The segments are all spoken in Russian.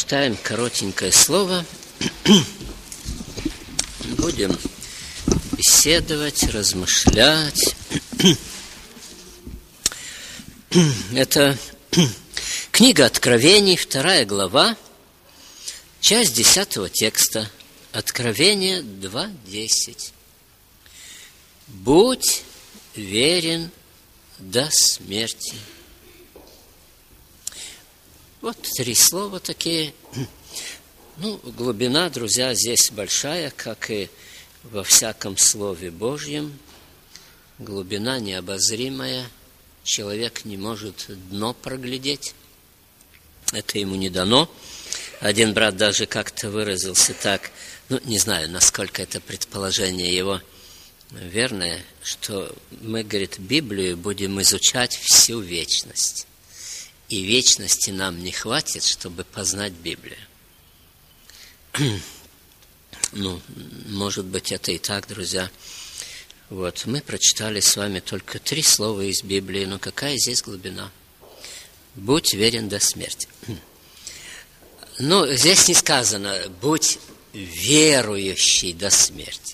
прочитаем коротенькое слово. Будем беседовать, размышлять. Это книга Откровений, 2 глава, часть 10 текста. Откровение 2:10. Будь верен до смерти. Вот 3 слова такие. Глубина, друзья, здесь большая, как и во всяком Слове Божьем. Глубина необозримая. Человек не может дно проглядеть. Это ему не дано. Один брат даже как-то выразился так, не знаю, насколько это предположение его верное, что мы, говорит, Библию будем изучать всю вечность. И вечности нам не хватит, чтобы познать Библию. Может быть, это и так, друзья. Вот, мы прочитали с вами только 3 слова из Библии, но какая здесь глубина? Будь верен до смерти. Здесь не сказано, будь верующий до смерти.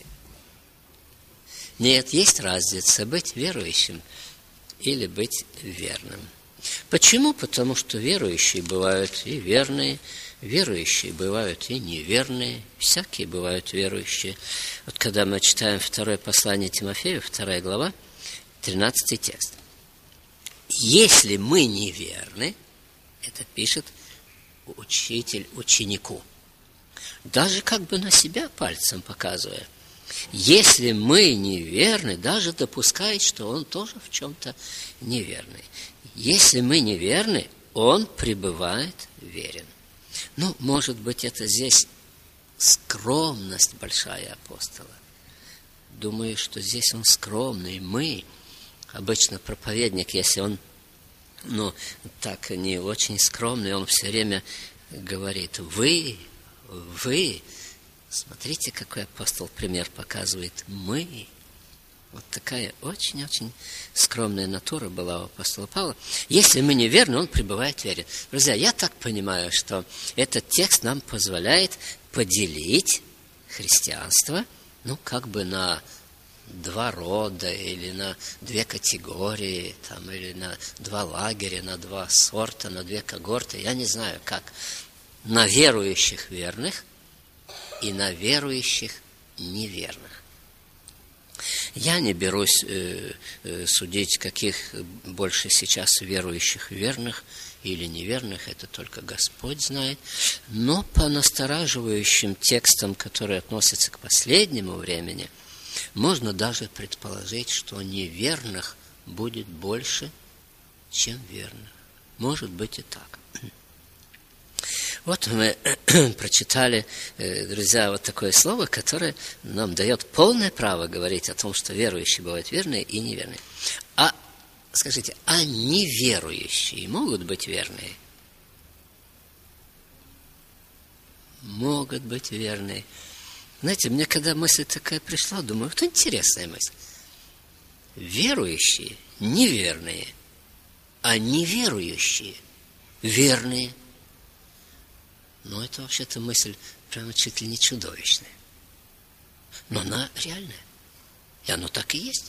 Нет, есть разница, быть верующим или быть верным. Почему? Потому что верующие бывают и верные, верующие бывают и неверные, всякие бывают верующие. Вот когда мы читаем 2 послание Тимофею, 2 глава, 13 текст. Если мы неверны, это пишет учитель ученику, даже как бы на себя пальцем показывая, если мы неверны, даже допускает, что он тоже в чем-то неверный. Если мы неверны, он пребывает верен. Может быть, это здесь скромность большая апостола. Думаю, что здесь он скромный. Мы, обычно проповедник, если он, так не очень скромный, он все время говорит, вы, смотрите, какой апостол пример показывает, мы. Вот такая очень-очень скромная натура была у апостола Павла. Если мы неверны, он пребывает верен. Друзья, я так понимаю, что этот текст нам позволяет поделить христианство, как бы на 2 рода, или на 2 категории, или на 2 лагеря, на 2 сорта, на 2 когорты. Я не знаю, как. На верующих верных и на верующих неверных. Я не берусь судить, каких больше сейчас верующих верных или неверных, это только Господь знает. Но по настораживающим текстам, которые относятся к последнему времени, можно даже предположить, что неверных будет больше, чем верных. Может быть и так. Вот мы прочитали, друзья, вот такое слово, которое нам дает полное право говорить о том, что верующие бывают верные и неверные. Скажите, неверующие могут быть верные? Могут быть верные. Знаете, мне когда мысль такая пришла, думаю, вот интересная мысль. Верующие неверные, а неверующие верные. Это вообще-то мысль прямо чуть ли не чудовищная. Но она реальная. И оно так и есть.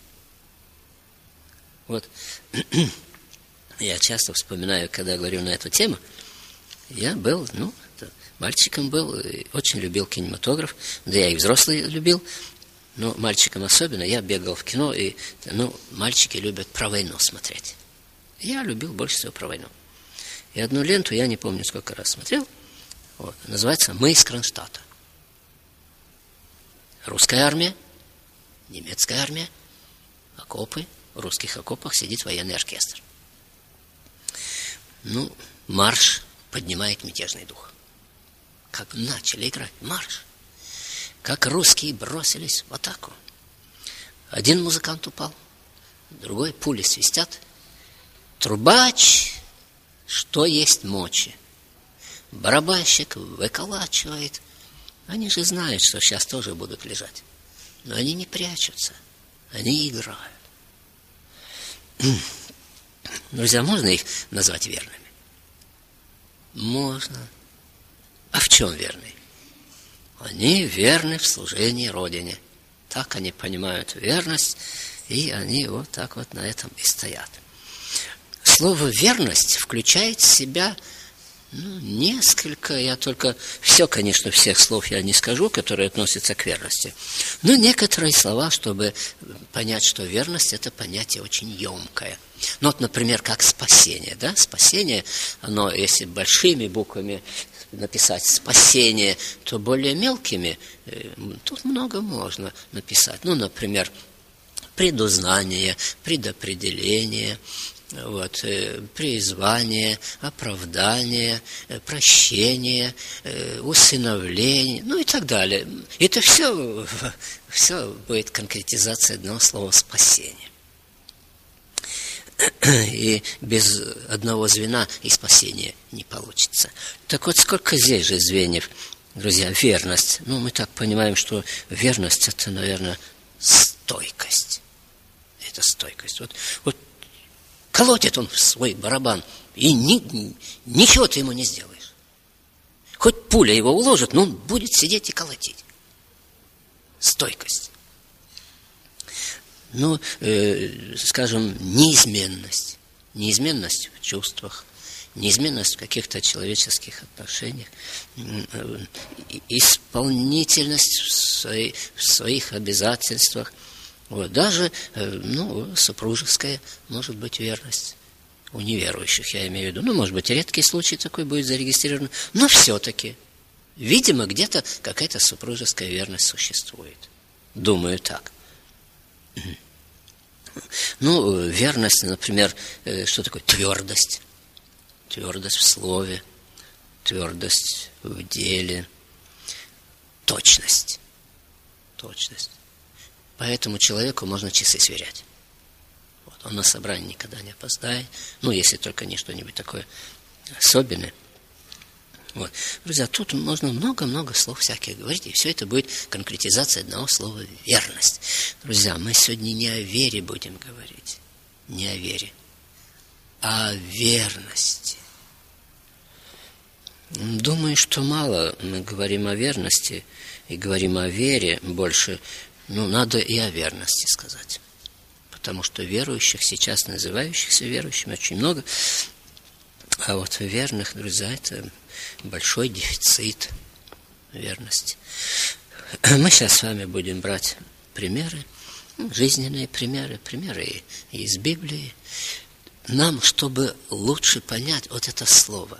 Вот. Я часто вспоминаю, когда говорю на эту тему, я был, мальчиком был, очень любил кинематограф, да я и взрослый любил, но мальчиком особенно. Я бегал в кино, и, мальчики любят про войну смотреть. Я любил больше всего про войну. И одну ленту, я не помню, сколько раз смотрел, называется «Мы из Кронштадта». Русская армия, немецкая армия, окопы, в русских окопах сидит военный оркестр. Марш поднимает мятежный дух. Как начали играть марш, как русские бросились в атаку. Один музыкант упал, другой пули свистят. Трубач, что есть мочи. Барабанщик выколачивает. Они же знают, что сейчас тоже будут лежать. Но они не прячутся. Они играют. Друзья, можно их назвать верными? Можно. в чем верны? Они верны в служении Родине. Так они понимают верность, и они вот так вот на этом и стоят. Слово «верность» включает в себя несколько, конечно, всех слов я не скажу, которые относятся к верности, но некоторые слова, чтобы понять, что верность – это понятие очень емкое. Ну, вот, например, как спасение, да? Спасение, оно, если большими буквами написать «спасение», то более мелкими тут много можно написать. Ну, например, предузнание, предопределение, призвание, оправдание, прощение, усыновление, и так далее. Это все будет конкретизация одного слова «спасение». И без одного звена и спасения не получится. Так вот, сколько здесь же звеньев, друзья, верность. Мы так понимаем, что верность – это, наверное, стойкость. Это стойкость. Вот колотит он в свой барабан, и ничего ты ему не сделаешь. Хоть пуля его уложит, но он будет сидеть и колотить. Стойкость. Скажем, неизменность. Неизменность в чувствах, неизменность в каких-то человеческих отношениях, исполнительность в своих обязательствах. Даже, супружеская может быть верность. У неверующих, я имею в виду. Может быть, редкий случай такой будет зарегистрирован, но все-таки, видимо, где-то какая-то супружеская верность существует. Думаю так. Верность, например, что такое твердость? Твердость в слове, твердость в деле, точность. Точность. Поэтому человеку можно часы сверять. Он на собрании никогда не опоздает. Если только не что-нибудь такое особенное. Друзья, тут можно много-много слов всяких говорить, и все это будет конкретизация одного слова «верность». Друзья, мы сегодня не о вере будем говорить, не о вере, а о верности. Думаю, что мало мы говорим о верности и говорим о вере больше, надо и о верности сказать. Потому что верующих сейчас, называющихся верующими, очень много, а верных, друзья, это большой дефицит верности. Мы сейчас с вами будем брать примеры, жизненные примеры из Библии, нам, чтобы лучше понять это слово.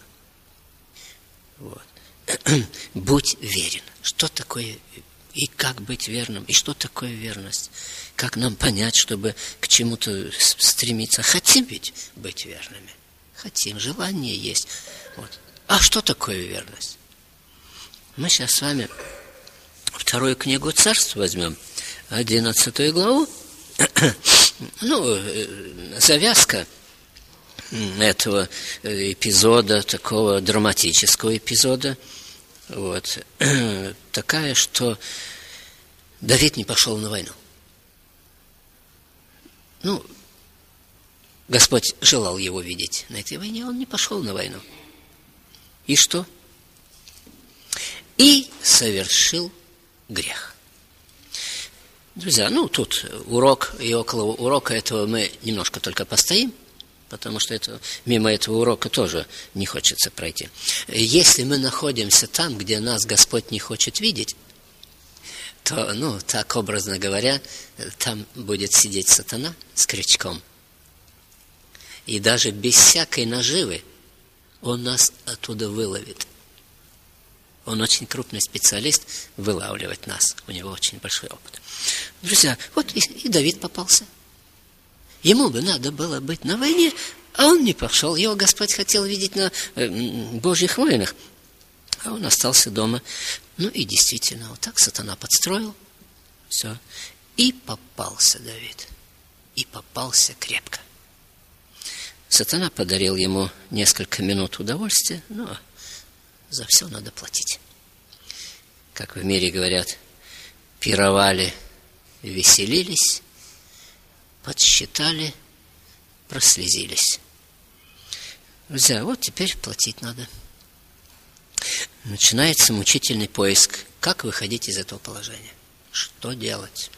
Будь верен. Что такое и как быть верным, и что такое верность? Как нам понять, чтобы к чему-то стремиться? Хотим ведь быть верными? Хотим, желание есть. А что такое верность? Мы сейчас с вами вторую книгу Царств возьмем, 11 главу. Завязка этого эпизода, такого драматического эпизода, такая, что Давид не пошел на войну. Господь желал его видеть на этой войне, он не пошел на войну. И что? И совершил грех. Друзья, тут урок, и около урока этого мы немножко только постоим, потому что мимо этого урока тоже не хочется пройти. Если мы находимся там, где нас Господь не хочет видеть, то, так образно говоря, там будет сидеть сатана с крючком. И даже без всякой наживы он нас оттуда выловит. Он очень крупный специалист вылавливать нас. У него очень большой опыт. Друзья, и Давид попался. Ему бы надо было быть на войне, а он не пошел. Его Господь хотел видеть на Божьих войнах, а он остался дома. И действительно, так сатана подстроил. Все. И попался Давид. И попался крепко. Сатана подарил ему несколько минут удовольствия, но за все надо платить. Как в мире говорят, пировали, веселились, подсчитали, прослезились. Друзья, теперь платить надо. начинается мучительный поиск, как выходить из этого положения, что делать.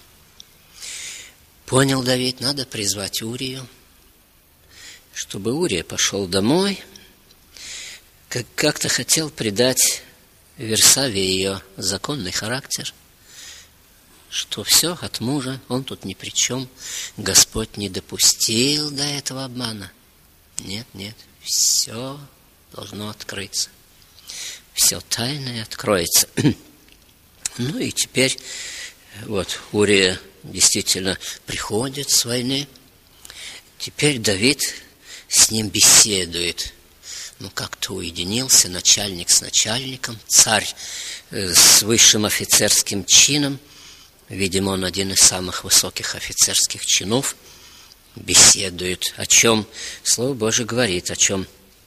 Понял Давид, надо призвать Урию, чтобы Урия пошел домой, как-то хотел придать Версаве ее законный характер, что все от мужа, он тут ни при чем, Господь не допустил до этого обмана. Нет, все должно открыться. Все тайное откроется. Ну и теперь вот Урия действительно приходит с войны. Теперь Давид с ним беседует. Как-то уединился начальник с начальником, царь с высшим офицерским чином. Видимо, он один из самых высоких офицерских чинов. Беседует. О чем? Слово Божие говорит, о чем.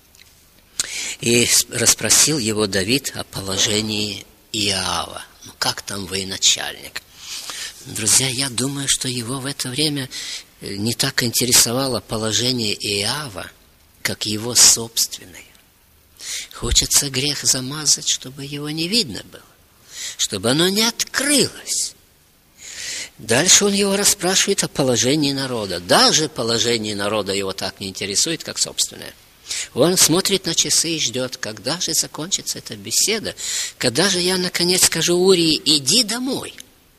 И расспросил его Давид о положении Иоава. Как там военачальник? Друзья, я думаю, что его в это время не так интересовало положение Иоава, как его собственное. Хочется грех замазать, чтобы его не видно было, чтобы оно не открылось. Дальше он его расспрашивает о положении народа. Даже положение народа его так не интересует, как собственное. Он смотрит на часы и ждет, когда же закончится эта беседа, когда же я наконец скажу Урии: иди домой.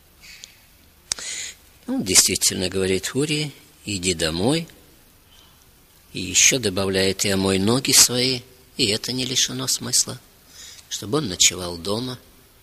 Он действительно говорит: Урии, иди домой. И еще добавляет: и омой ноги свои. И это не лишено смысла, чтобы он ночевал дома.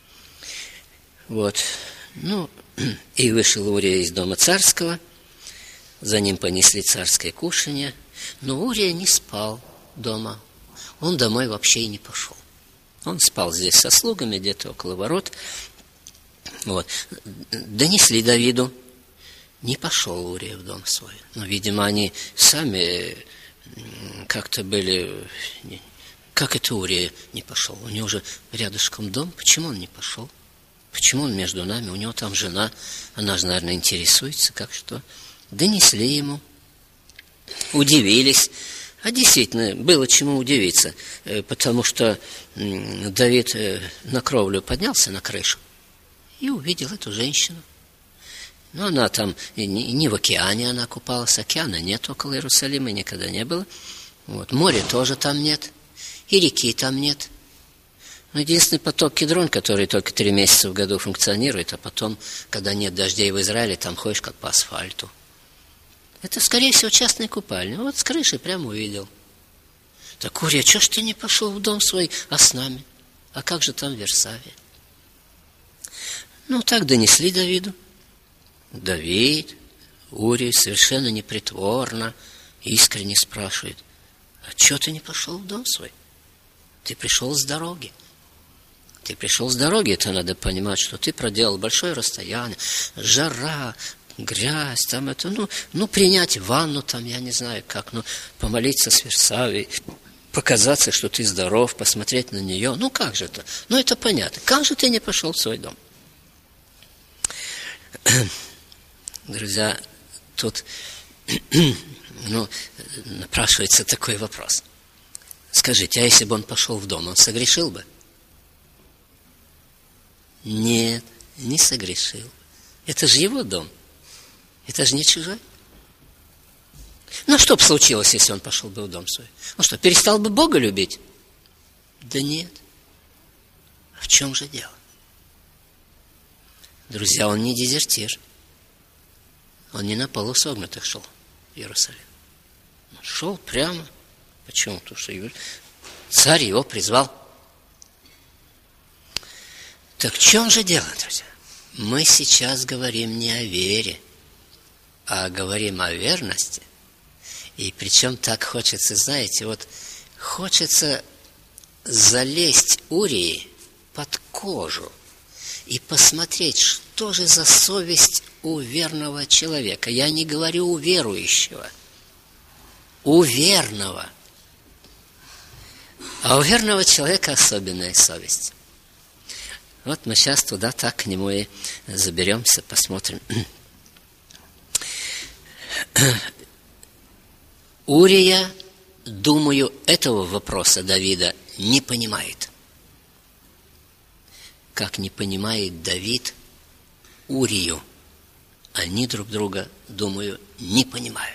Вот. И вышел Урия из дома царского, за ним понесли царское кушанье, но Урия не спал дома, он домой вообще и не пошел. Он спал здесь со слугами, где-то около ворот. Вот. Донесли Давиду, не пошел Урия в дом свой. Но, видимо, они сами как-то были... Как это Урия не пошел? У него же рядышком дом, почему он не пошел? Почему он между нами? У него там жена, она же, наверное, интересуется, как что. Донесли ему, удивились. А действительно, было чему удивиться, потому что Давид на кровлю поднялся, на крышу, и увидел эту женщину. Но она там не в океане она купалась, океана нет около Иерусалима, никогда не было. Вот. Моря тоже там нет, и реки там нет. Но единственный поток Кедрон, который только 3 месяца в году функционирует, а потом, когда нет дождей в Израиле, там ходишь как по асфальту. Это, скорее всего, частная купальня. Вот с крыши прямо увидел. Так, Урия, чего ж ты не пошел в дом свой, а с нами? А как же там Версавия? Так донесли Давиду. Давид, Урия совершенно непритворно, искренне спрашивает: а чего ты не пошел в дом свой? Ты пришел с дороги. Ты пришел с дороги, это надо понимать, что ты проделал большое расстояние, жара, грязь, там это, принять ванну там, я не знаю как, помолиться с Версавией, показаться, что ты здоров, посмотреть на нее, как же это? Это понятно. Как же ты не пошел в свой дом? Друзья, тут, напрашивается такой вопрос. Скажите, а если бы он пошел в дом, он согрешил бы? Нет, не согрешил. Это же его дом. Это же не чужой. Что бы случилось, если он пошел бы в дом свой? Он что, перестал бы Бога любить? Да нет. А в чем же дело? Друзья, он не дезертир. Он не на полусогнутых шел в Иерусалим. Он шел прямо. Почему? Потому что царь его призвал. Так в чем же дело, друзья? Мы сейчас говорим не о вере, а говорим о верности. И причем так хочется, знаете, хочется залезть Урии под кожу и посмотреть, что же за совесть у верного человека. Я не говорю у верующего, у верного. А у верного человека особенная совесть. Вот мы сейчас туда так к нему и заберемся, посмотрим. Урия, думаю, этого вопроса Давида не понимает. как не понимает Давид Урию. Они друг друга, думаю, не понимают.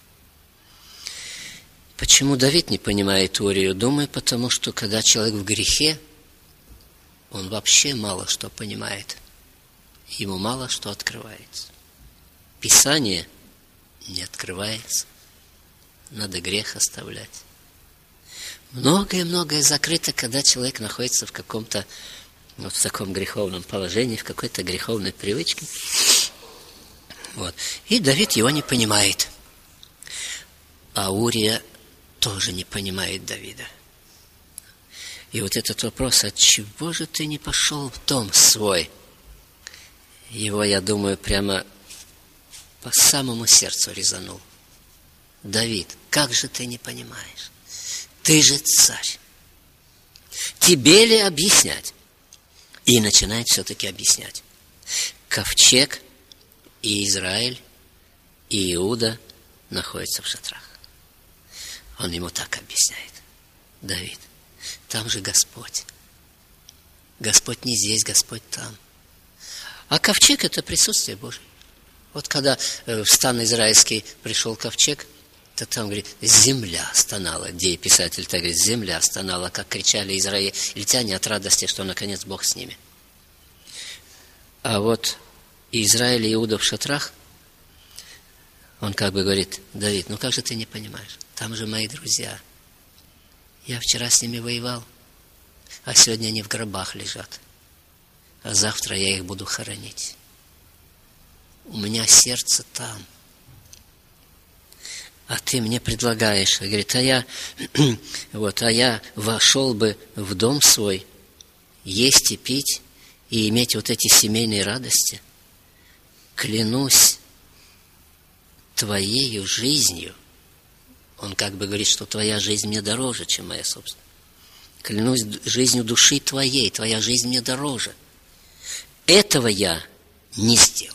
Почему Давид не понимает Урию? Думаю, потому что когда человек в грехе, он вообще мало что понимает. Ему мало что открывается. Писание не открывается. Надо грех оставлять. Многое-многое закрыто, когда человек находится в каком-то, вот в таком греховном положении, в какой-то греховной привычке. Вот. И Давид его не понимает. А Урия тоже не понимает Давида. И вот этот вопрос, отчего же ты не пошел в дом свой? Его, я думаю, прямо по самому сердцу резанул. Давид, как же ты не понимаешь? Ты же царь. Тебе ли объяснять? И начинает все-таки объяснять. Ковчег и Израиль, и Иуда находятся в шатрах. Он ему так объясняет. Давид, там же Господь. Господь не здесь, Господь там. А ковчег – это присутствие Божие. Вот когда в стан израильский пришел ковчег, то там, говорит, земля стонала. Где писатель так говорит, земля стонала, как кричали израильтяне от радости, что наконец Бог с ними. А вот Израиль и Иуда в шатрах, он как бы говорит, Давид, ну как же ты не понимаешь? Там же мои друзья. Я вчера с ними воевал, а сегодня они в гробах лежат. А завтра я их буду хоронить. У меня сердце там. А ты мне предлагаешь, говорит, а я вошел бы в дом свой, есть и пить, и иметь вот эти семейные радости. Клянусь твоею жизнью. Он как бы говорит, что твоя жизнь мне дороже, чем моя собственная. Клянусь жизнью души твоей, твоя жизнь мне дороже. Этого я не сделаю.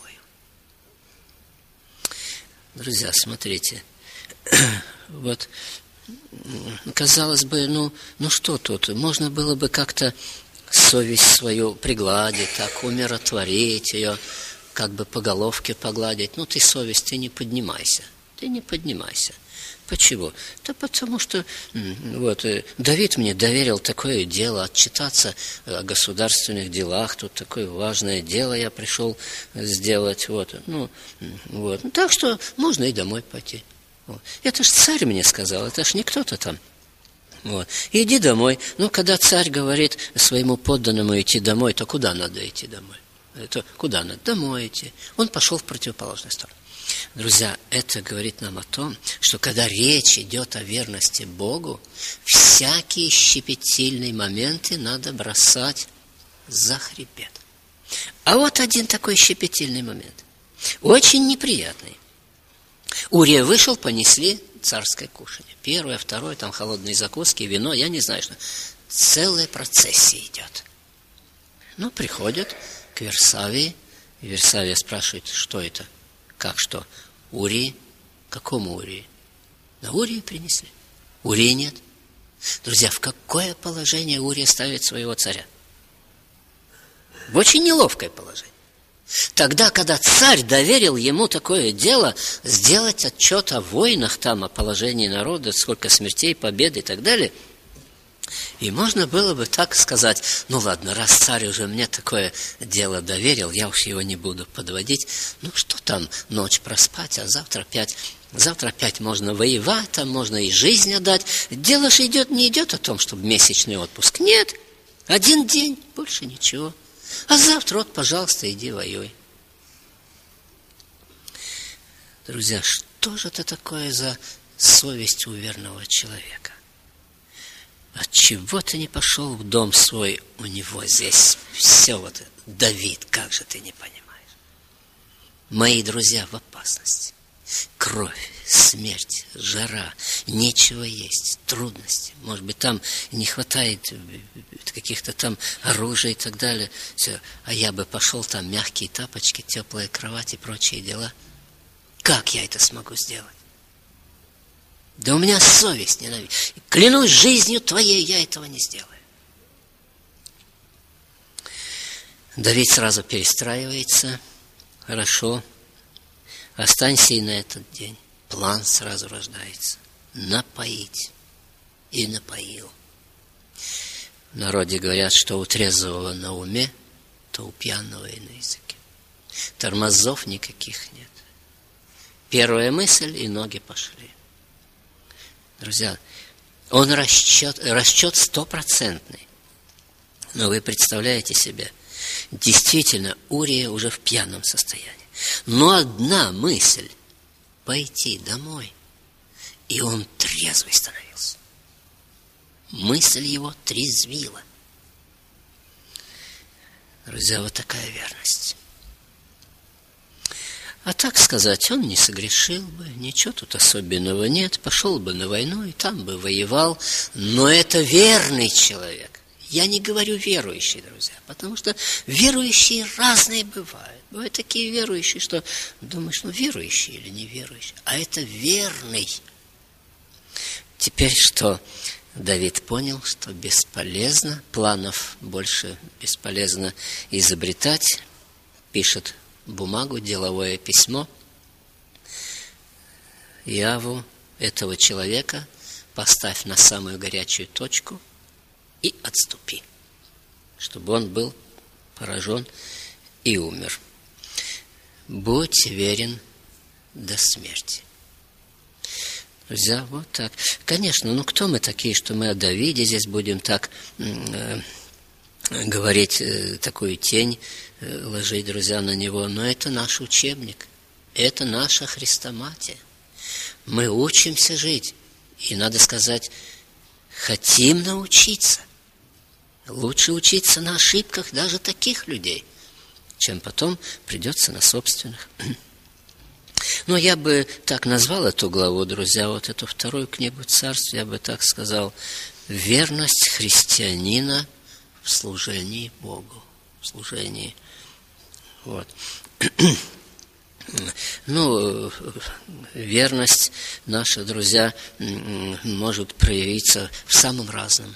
Друзья, смотрите. Вот, казалось бы, ну что тут? Можно было бы как-то совесть свою пригладить, так умиротворить ее, как бы по головке погладить. Ну, ты, совесть, ты не поднимайся. Ты не поднимайся. Почему? Да потому что вот, Давид мне доверил такое дело, отчитаться о государственных делах. Тут такое важное дело я пришел сделать. Вот. Так что можно и домой пойти. Вот. Это ж царь мне сказал, это ж не кто-то там. Вот. Иди домой. Ну, когда царь говорит своему подданному идти домой, то куда надо идти домой? Куда надо? Домой идти. Он пошел в противоположную сторону. Друзья, это говорит нам о том, что когда речь идет о верности Богу, всякие щепетильные моменты надо бросать за хребет. А вот один такой щепетильный момент. Очень неприятный. Урия вышел, понесли царское кушанье. Первое, второе, там холодные закуски, вино, я не знаю, что. Целая процессия идет. Ну, приходят к Версавии. И Версавия спрашивает, что это? Как что? Урии? Какому Урии? На Урии принесли. Урии нет. Друзья, в какое положение Урия ставит своего царя? В очень неловкое положение. Тогда, когда царь доверил ему такое дело, сделать отчет о войнах, там, о положении народа, сколько смертей, побед и так далее, и можно было бы так сказать, ну ладно, раз царь уже мне такое дело доверил, я уж его не буду подводить, ну что там, ночь проспать, а завтра опять можно воевать, там можно и жизнь отдать. Дело же не идет о том, чтобы месячный отпуск. Нет, один день, больше ничего. А завтра, вот, пожалуйста, иди воюй. Друзья, что же это такое за совесть у верного человека? Отчего ты не пошел в дом свой? У него здесь все вот. Давид, как же ты не понимаешь? Мои друзья в опасности. Кровь, смерть, жара, нечего есть, трудности. Может быть, там не хватает каких-то там оружия и так далее. Все. А я бы пошел, там мягкие тапочки, теплая кровать и прочие дела. Как я это смогу сделать? Да у меня совесть ненавидит. Клянусь жизнью твоей, я этого не сделаю. Давид сразу перестраивается. Хорошо, останься и на этот день. План сразу рождается. Напоить. И напоил. В народе говорят, что у трезвого на уме, то у пьяного и на языке. Тормозов никаких нет. Первая мысль, и ноги пошли. Друзья, он расчет стопроцентный. Но вы представляете себе, действительно, Урия уже в пьяном состоянии. Но одна мысль – пойти домой. И он трезвый становился. Мысль его трезвила. Друзья, вот такая верность. А так сказать, он не согрешил бы, ничего тут особенного нет, пошел бы на войну и там бы воевал, но это верный человек. Я не говорю верующие, друзья, потому что верующие разные бывают. Бывают такие верующие, что думаешь, верующие или неверующие, а это верный. Теперь что? Давид понял, что бесполезно, планов больше бесполезно изобретать, пишет бумагу, деловое письмо Иову, этого человека поставь на самую горячую точку и отступи, чтобы он был поражен и умер. Будь верен до смерти. Друзья, вот так. Конечно, кто мы такие, что мы о Давиде здесь будем так говорить, такую тень ложить, друзья, на него. Но это наш учебник, это наша хрестоматия. Мы учимся жить. И, надо сказать, хотим научиться. Лучше учиться на ошибках даже таких людей, чем потом придется на собственных. Но я бы так назвал эту главу, друзья, вот эту вторую книгу Царств, я бы так сказал, верность христианина в служении Богу, в служении. Вот. Верность наша, друзья, может проявиться в самом разном.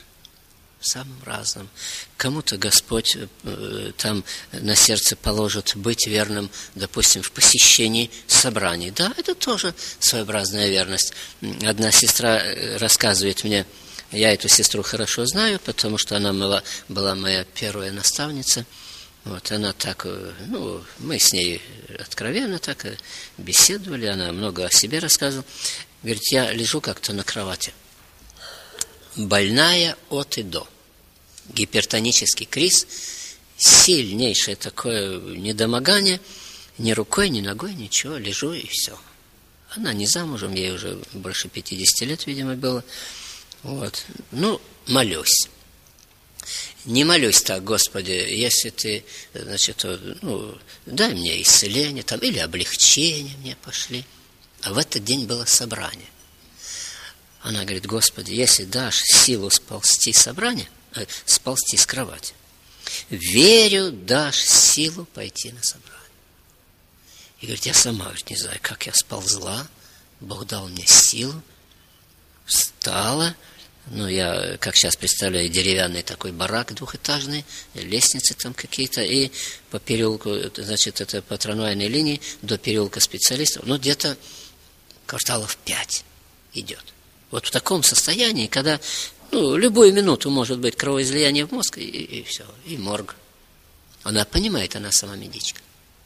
Кому-то Господь там на сердце положит быть верным, допустим, в посещении собраний. Да, это тоже своеобразная верность. Одна сестра рассказывает мне, я эту сестру хорошо знаю, потому что она была моя первая наставница. Вот, она так, мы с ней откровенно так беседовали, она много о себе рассказывала. Говорит, я лежу как-то на кровати, больная от и до. Гипертонический криз, сильнейшее такое недомогание, ни рукой, ни ногой, ничего, лежу и все. Она не замужем, ей уже больше 50 лет, видимо, было. Вот. Молюсь. Не молюсь так, Господи, если ты, значит, дай мне исцеление там, или облегчение мне пошли. А в этот день было собрание. Она говорит, Господи, если дашь силу сползти с кровати, верю, дашь силу пойти на собрание. И говорит, я сама не знаю, как я сползла, Бог дал мне силу, встала. Я, как сейчас представляю, деревянный такой барак двухэтажный, лестницы там какие-то, и по переулку, значит, это по трамвайной линии до переулка специалистов, где-то кварталов 5 идет. Вот в таком состоянии, когда, любую минуту может быть кровоизлияние в мозг, и все, и морг. Она понимает, она сама медичка.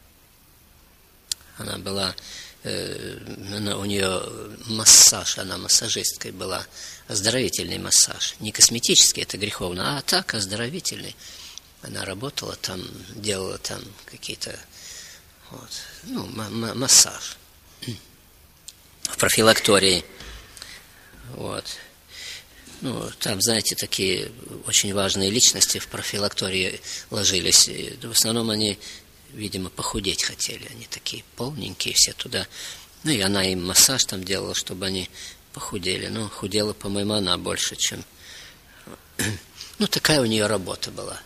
Она была, у нее массаж, она массажисткой была, оздоровительный массаж. Не косметический, это греховно, а так, оздоровительный. Она работала там, делала там какие-то, массаж. В профилактории. Вот. Там, знаете, такие очень важные личности в профилактории ложились. И в основном они, видимо, похудеть хотели. Они такие полненькие все туда. И она им массаж там делала, чтобы они похудели. Худела, по-моему, она больше, чем... такая у нее работа была.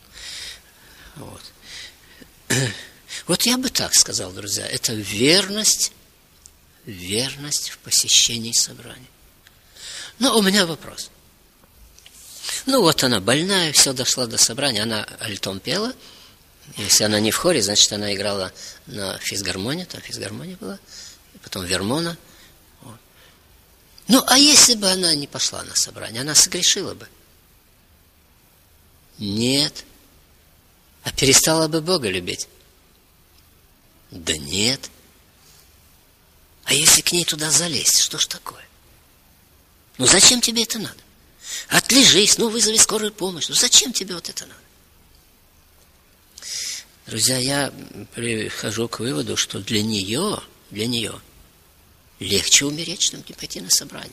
Вот я бы так сказал, друзья. Это верность в посещении собраний. Но у меня вопрос. Она больная, все, дошла до собрания, она альтом пела, Если она не в хоре, значит, она играла на физгармонии, там физгармония была, и потом вермона. Вот. Ну, а если бы она не пошла на собрание, она согрешила бы? Нет. А перестала бы Бога любить? Да нет. А если к ней туда залезть, что ж такое? Ну, зачем тебе это надо? Отлежись, ну, вызови скорую помощь. Ну, зачем тебе вот это надо? Друзья, я прихожу к выводу, что для нее легче умереть, чем не пойти на собрание.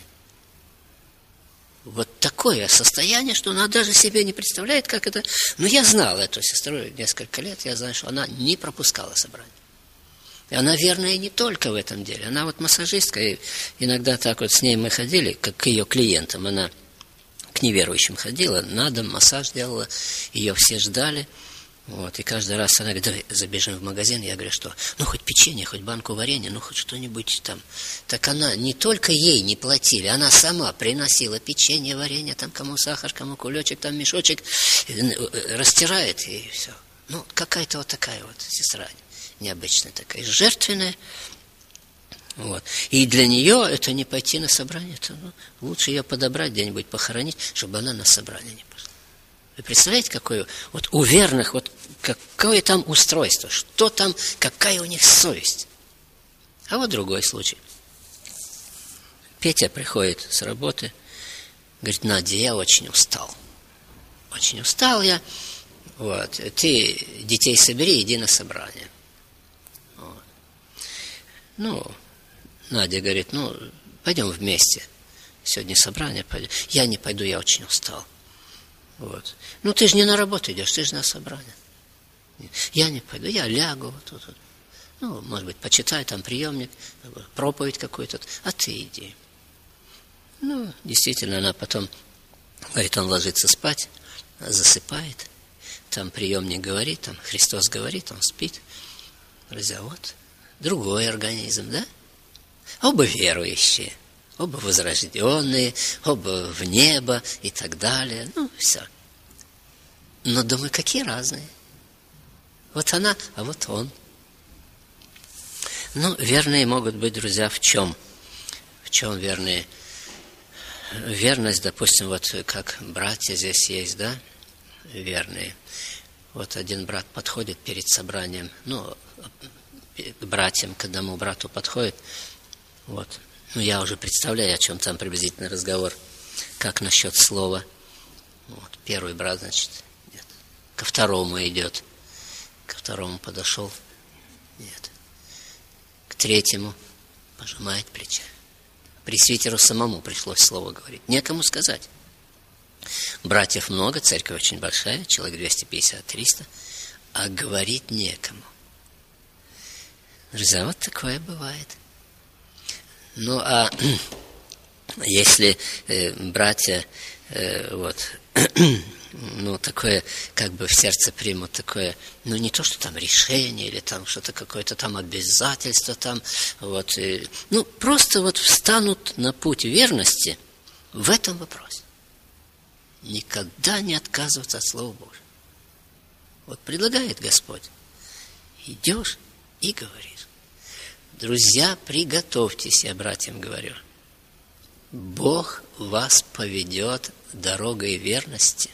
Вот такое состояние, что она даже себе не представляет, как это... Но я знал эту сестру несколько лет, я знаю, что она не пропускала собрание. И она верная не только в этом деле. Она вот массажистка, и иногда так вот с ней мы ходили, как к ее клиентам. Она к неверующим ходила, на дом массаж делала, ее все ждали. Вот, и каждый раз она говорит: давай забежим в магазин. Я говорю, что? Ну, хоть печенье, хоть банку варенья, ну, хоть что-нибудь там. Так она, не только ей не платили, она сама приносила печенье, варенье, там кому сахар, кому кулечек, там мешочек, растирает, и все. Ну, какая-то вот такая вот сестра, необычная такая, жертвенная. Вот. И для нее это не пойти на собрание, это, ну, лучше ее подобрать где-нибудь, похоронить, чтобы она на собрание не пошла. Вы представляете, какое вот у верных, вот какое там устройство, что там, какая у них совесть. А вот другой случай. Петя приходит с работы, говорит: Надя, я очень устал. Очень устал я. Вот. Ты детей собери, иди на собрание. Вот. Ну, Надя говорит: ну, пойдем вместе. Сегодня собрание пойдем. Я не пойду, я очень устал. Вот. Ну, ты же не на работу идешь, ты же на собрание. Я не пойду, я лягу вот тут. Ну, может быть, почитаю там приемник, проповедь какую-то, а ты иди. Ну, действительно, она потом, говорит, он ложится спать, засыпает, там приемник говорит, там Христос говорит, он спит. Друзья, вот другой организм, да? Оба верующие. Оба возрожденные, оба в небо и так далее. Ну, все. Но, думаю, какие разные. Вот она, а вот он. Ну, верные могут быть, друзья, в чем? В чем верные? Верность, допустим, вот как братья здесь есть, да? Верные. Вот один брат подходит перед собранием, ну, к братьям, к одному брату подходит, вот. Ну, я уже представляю, о чем там приблизительно разговор. Как насчет слова? Вот, первый брат, значит, нет. Ко второму идет. Ко второму подошел. Нет. К третьему пожимает плечи. Пресвитеру самому пришлось слово говорить. Некому сказать. Братьев много, церковь очень большая, человек 250-300, а говорить некому. Друзья, вот такое бывает. Ну, а если братья вот, ну, такое, как бы в сердце примут такое, ну, не то, что там решение или там что-то какое-то там обязательство там, вот, ну, просто вот встанут на путь верности в этом вопросе. Никогда не отказываться от Слова Божьего. Вот предлагает Господь. Идешь и говоришь. Друзья, приготовьтесь, я братьям говорю. Бог вас поведет дорогой верности.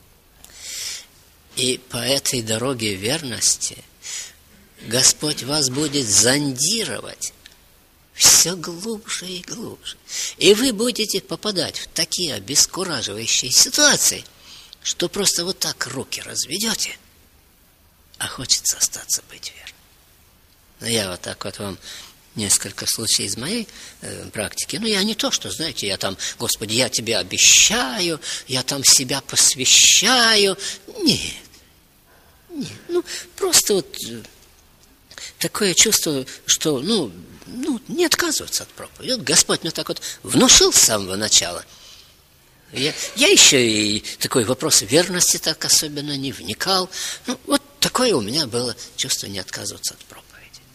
И по этой дороге верности Господь вас будет зондировать все глубже и глубже. И вы будете попадать в такие обескураживающие ситуации, что просто вот так руки разведете, а хочется остаться быть верным. Но я вот так вот вам несколько случаев из моей практики. Ну, я не то, что, знаете, я там, Господи, я тебе обещаю, я там себя посвящаю. Нет. Ну, просто вот такое чувство, что, ну, не отказываться от проповеди. Вот Господь мне так вот внушил с самого начала. Я еще и такой вопрос верности так особенно не вникал. Ну, вот такое у меня было чувство не отказываться от проповеди.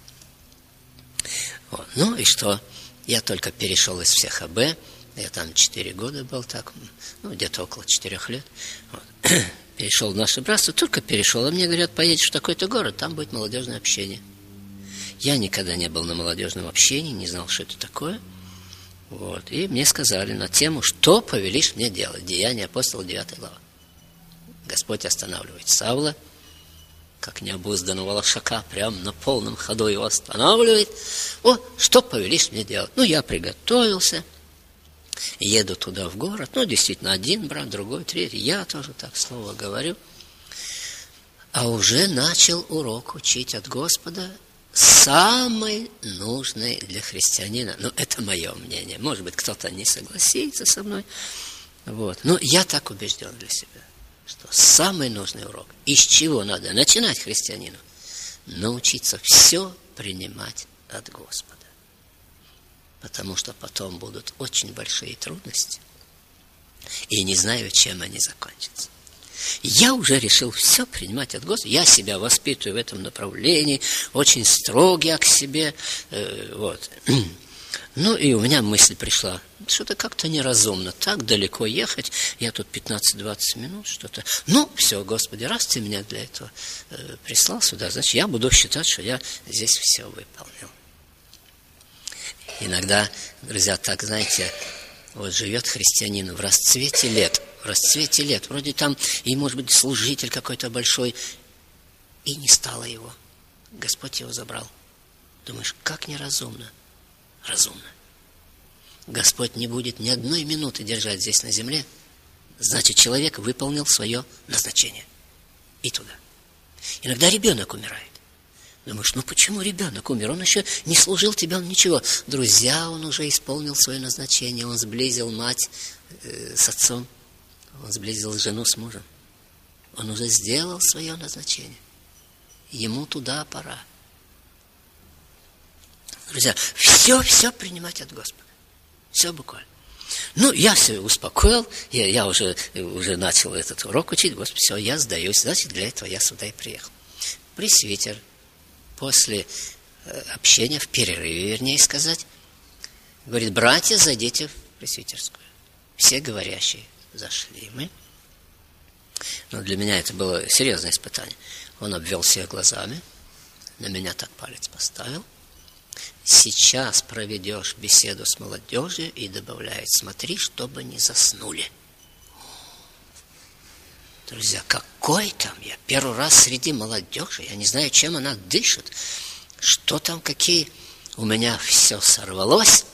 Вот. Ну и что? Я только перешел из всех АБ. Я там 4 года был так, ну, где-то около 4 лет. Вот. перешел в наше братство, только перешел, а мне говорят, поедешь в такой-то город, там будет молодежное общение. Я никогда не был на молодежном общении, не знал, что это такое. Вот. И мне сказали на тему, что повелишь мне делать. Деяния апостола, 9 глава. Господь останавливает Савла, как необузданного лошака, прямо на полном ходу его останавливает. О, что повелишь мне делать? Ну, я приготовился, еду туда в город. Ну, действительно, один брат, другой, третий. Я тоже так слово говорю. А уже начал урок учить от Господа, самый нужный для христианина. Ну, это мое мнение. Может быть, кто-то не согласится со мной. Вот. Но я так убежден для себя, что самый нужный урок, из чего надо начинать христианину, научиться все принимать от Господа. Потому что потом будут очень большие трудности. И не знаю, чем они закончатся. Я уже решил все принимать от Господа. Я себя воспитываю в этом направлении, очень строгий к себе. Вот. Ну, и у меня мысль пришла, что-то как-то неразумно, так далеко ехать, я тут 15-20 минут, что-то. Ну, все, Господи, раз ты меня для этого прислал сюда, значит, я буду считать, что я здесь все выполнил. Иногда, друзья, так, знаете, вот живет христианин в расцвете лет, вроде там, и, может быть, служитель какой-то большой, и не стало его. Господь его забрал. Думаешь, как неразумно? Разумно. Господь не будет ни одной минуты держать здесь на земле, значит, человек выполнил свое назначение. И туда. Иногда ребенок умирает. Думаешь, ну почему ребенок умер? Он еще не служил тебе, он ничего. Друзья, он уже исполнил свое назначение. Он сблизил мать с отцом. Он сблизил жену с мужем. Он уже сделал свое назначение. Ему туда пора. Друзья, все принимать от Господа. Все буквально. Ну, я все успокоил, я уже начал этот урок учить. Господи, все, я сдаюсь. Значит, для этого я сюда и приехал. Пресвитер после общения, в перерыве, вернее сказать, говорит, братья, зайдите в пресвитерскую. Все говорящие зашли мы. Но для меня это было серьезное испытание. Он обвел всех глазами, на меня так палец поставил. Сейчас проведешь беседу с молодежью, и добавляет, смотри, чтобы не заснули. Друзья, какой там я? Первый раз среди молодежи. Я не знаю, чем она дышит. Что там, какие? У меня все сорвалось.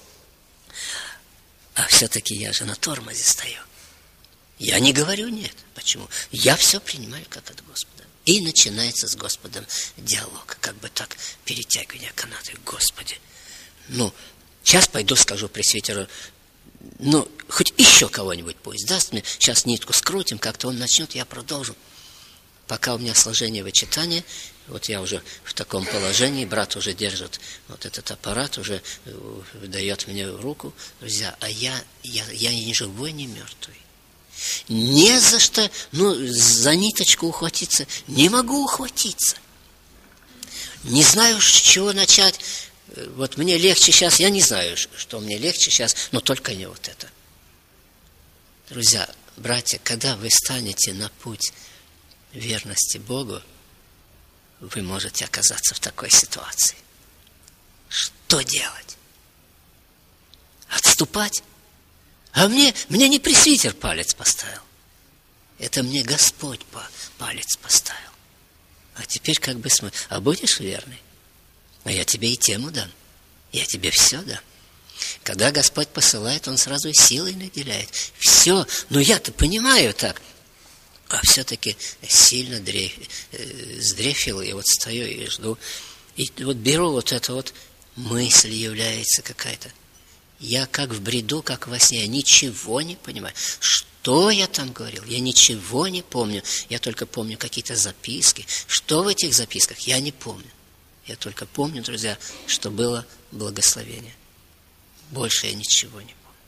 А все-таки я же на тормозе стою. Я не говорю нет. Почему? Я все принимаю как от Господа. И начинается с Господом диалог. Как бы так, перетягивание каната. Господи, ну, сейчас пойду скажу пресвитеру, ну, хоть еще кого-нибудь пусть даст мне. Сейчас нитку скрутим, как-то он начнет, я продолжу. Пока у меня сложение вычитания, вот я уже в таком положении, брат уже держит вот этот аппарат, уже дает мне руку. Друзья, а я не живой, не мертвый. Не за что, ну, за ниточку ухватиться. Не могу ухватиться. Не знаю, с чего начать. Вот мне легче сейчас, я не знаю, что мне легче сейчас, но только не вот это. Друзья, братья, когда вы станете на путь верности Богу, вы можете оказаться в такой ситуации. Что делать? Отступать? А мне не пресвитер палец поставил. Это мне Господь палец поставил. А теперь как бы смотри, а будешь верный? А я тебе и тему дам. Я тебе все дам. Когда Господь посылает, Он сразу силой наделяет. Все. Но я-то понимаю так. А все-таки сильно сдрефил. И вот стою и жду. И вот беру вот это вот, мысль является какая-то. Я как в бреду, как во сне. Я ничего не понимаю. Что я там говорил? Я ничего не помню. Я только помню какие-то записки. Что в этих записках? Я не помню. Я только помню, друзья, что было благословение. Больше я ничего не помню.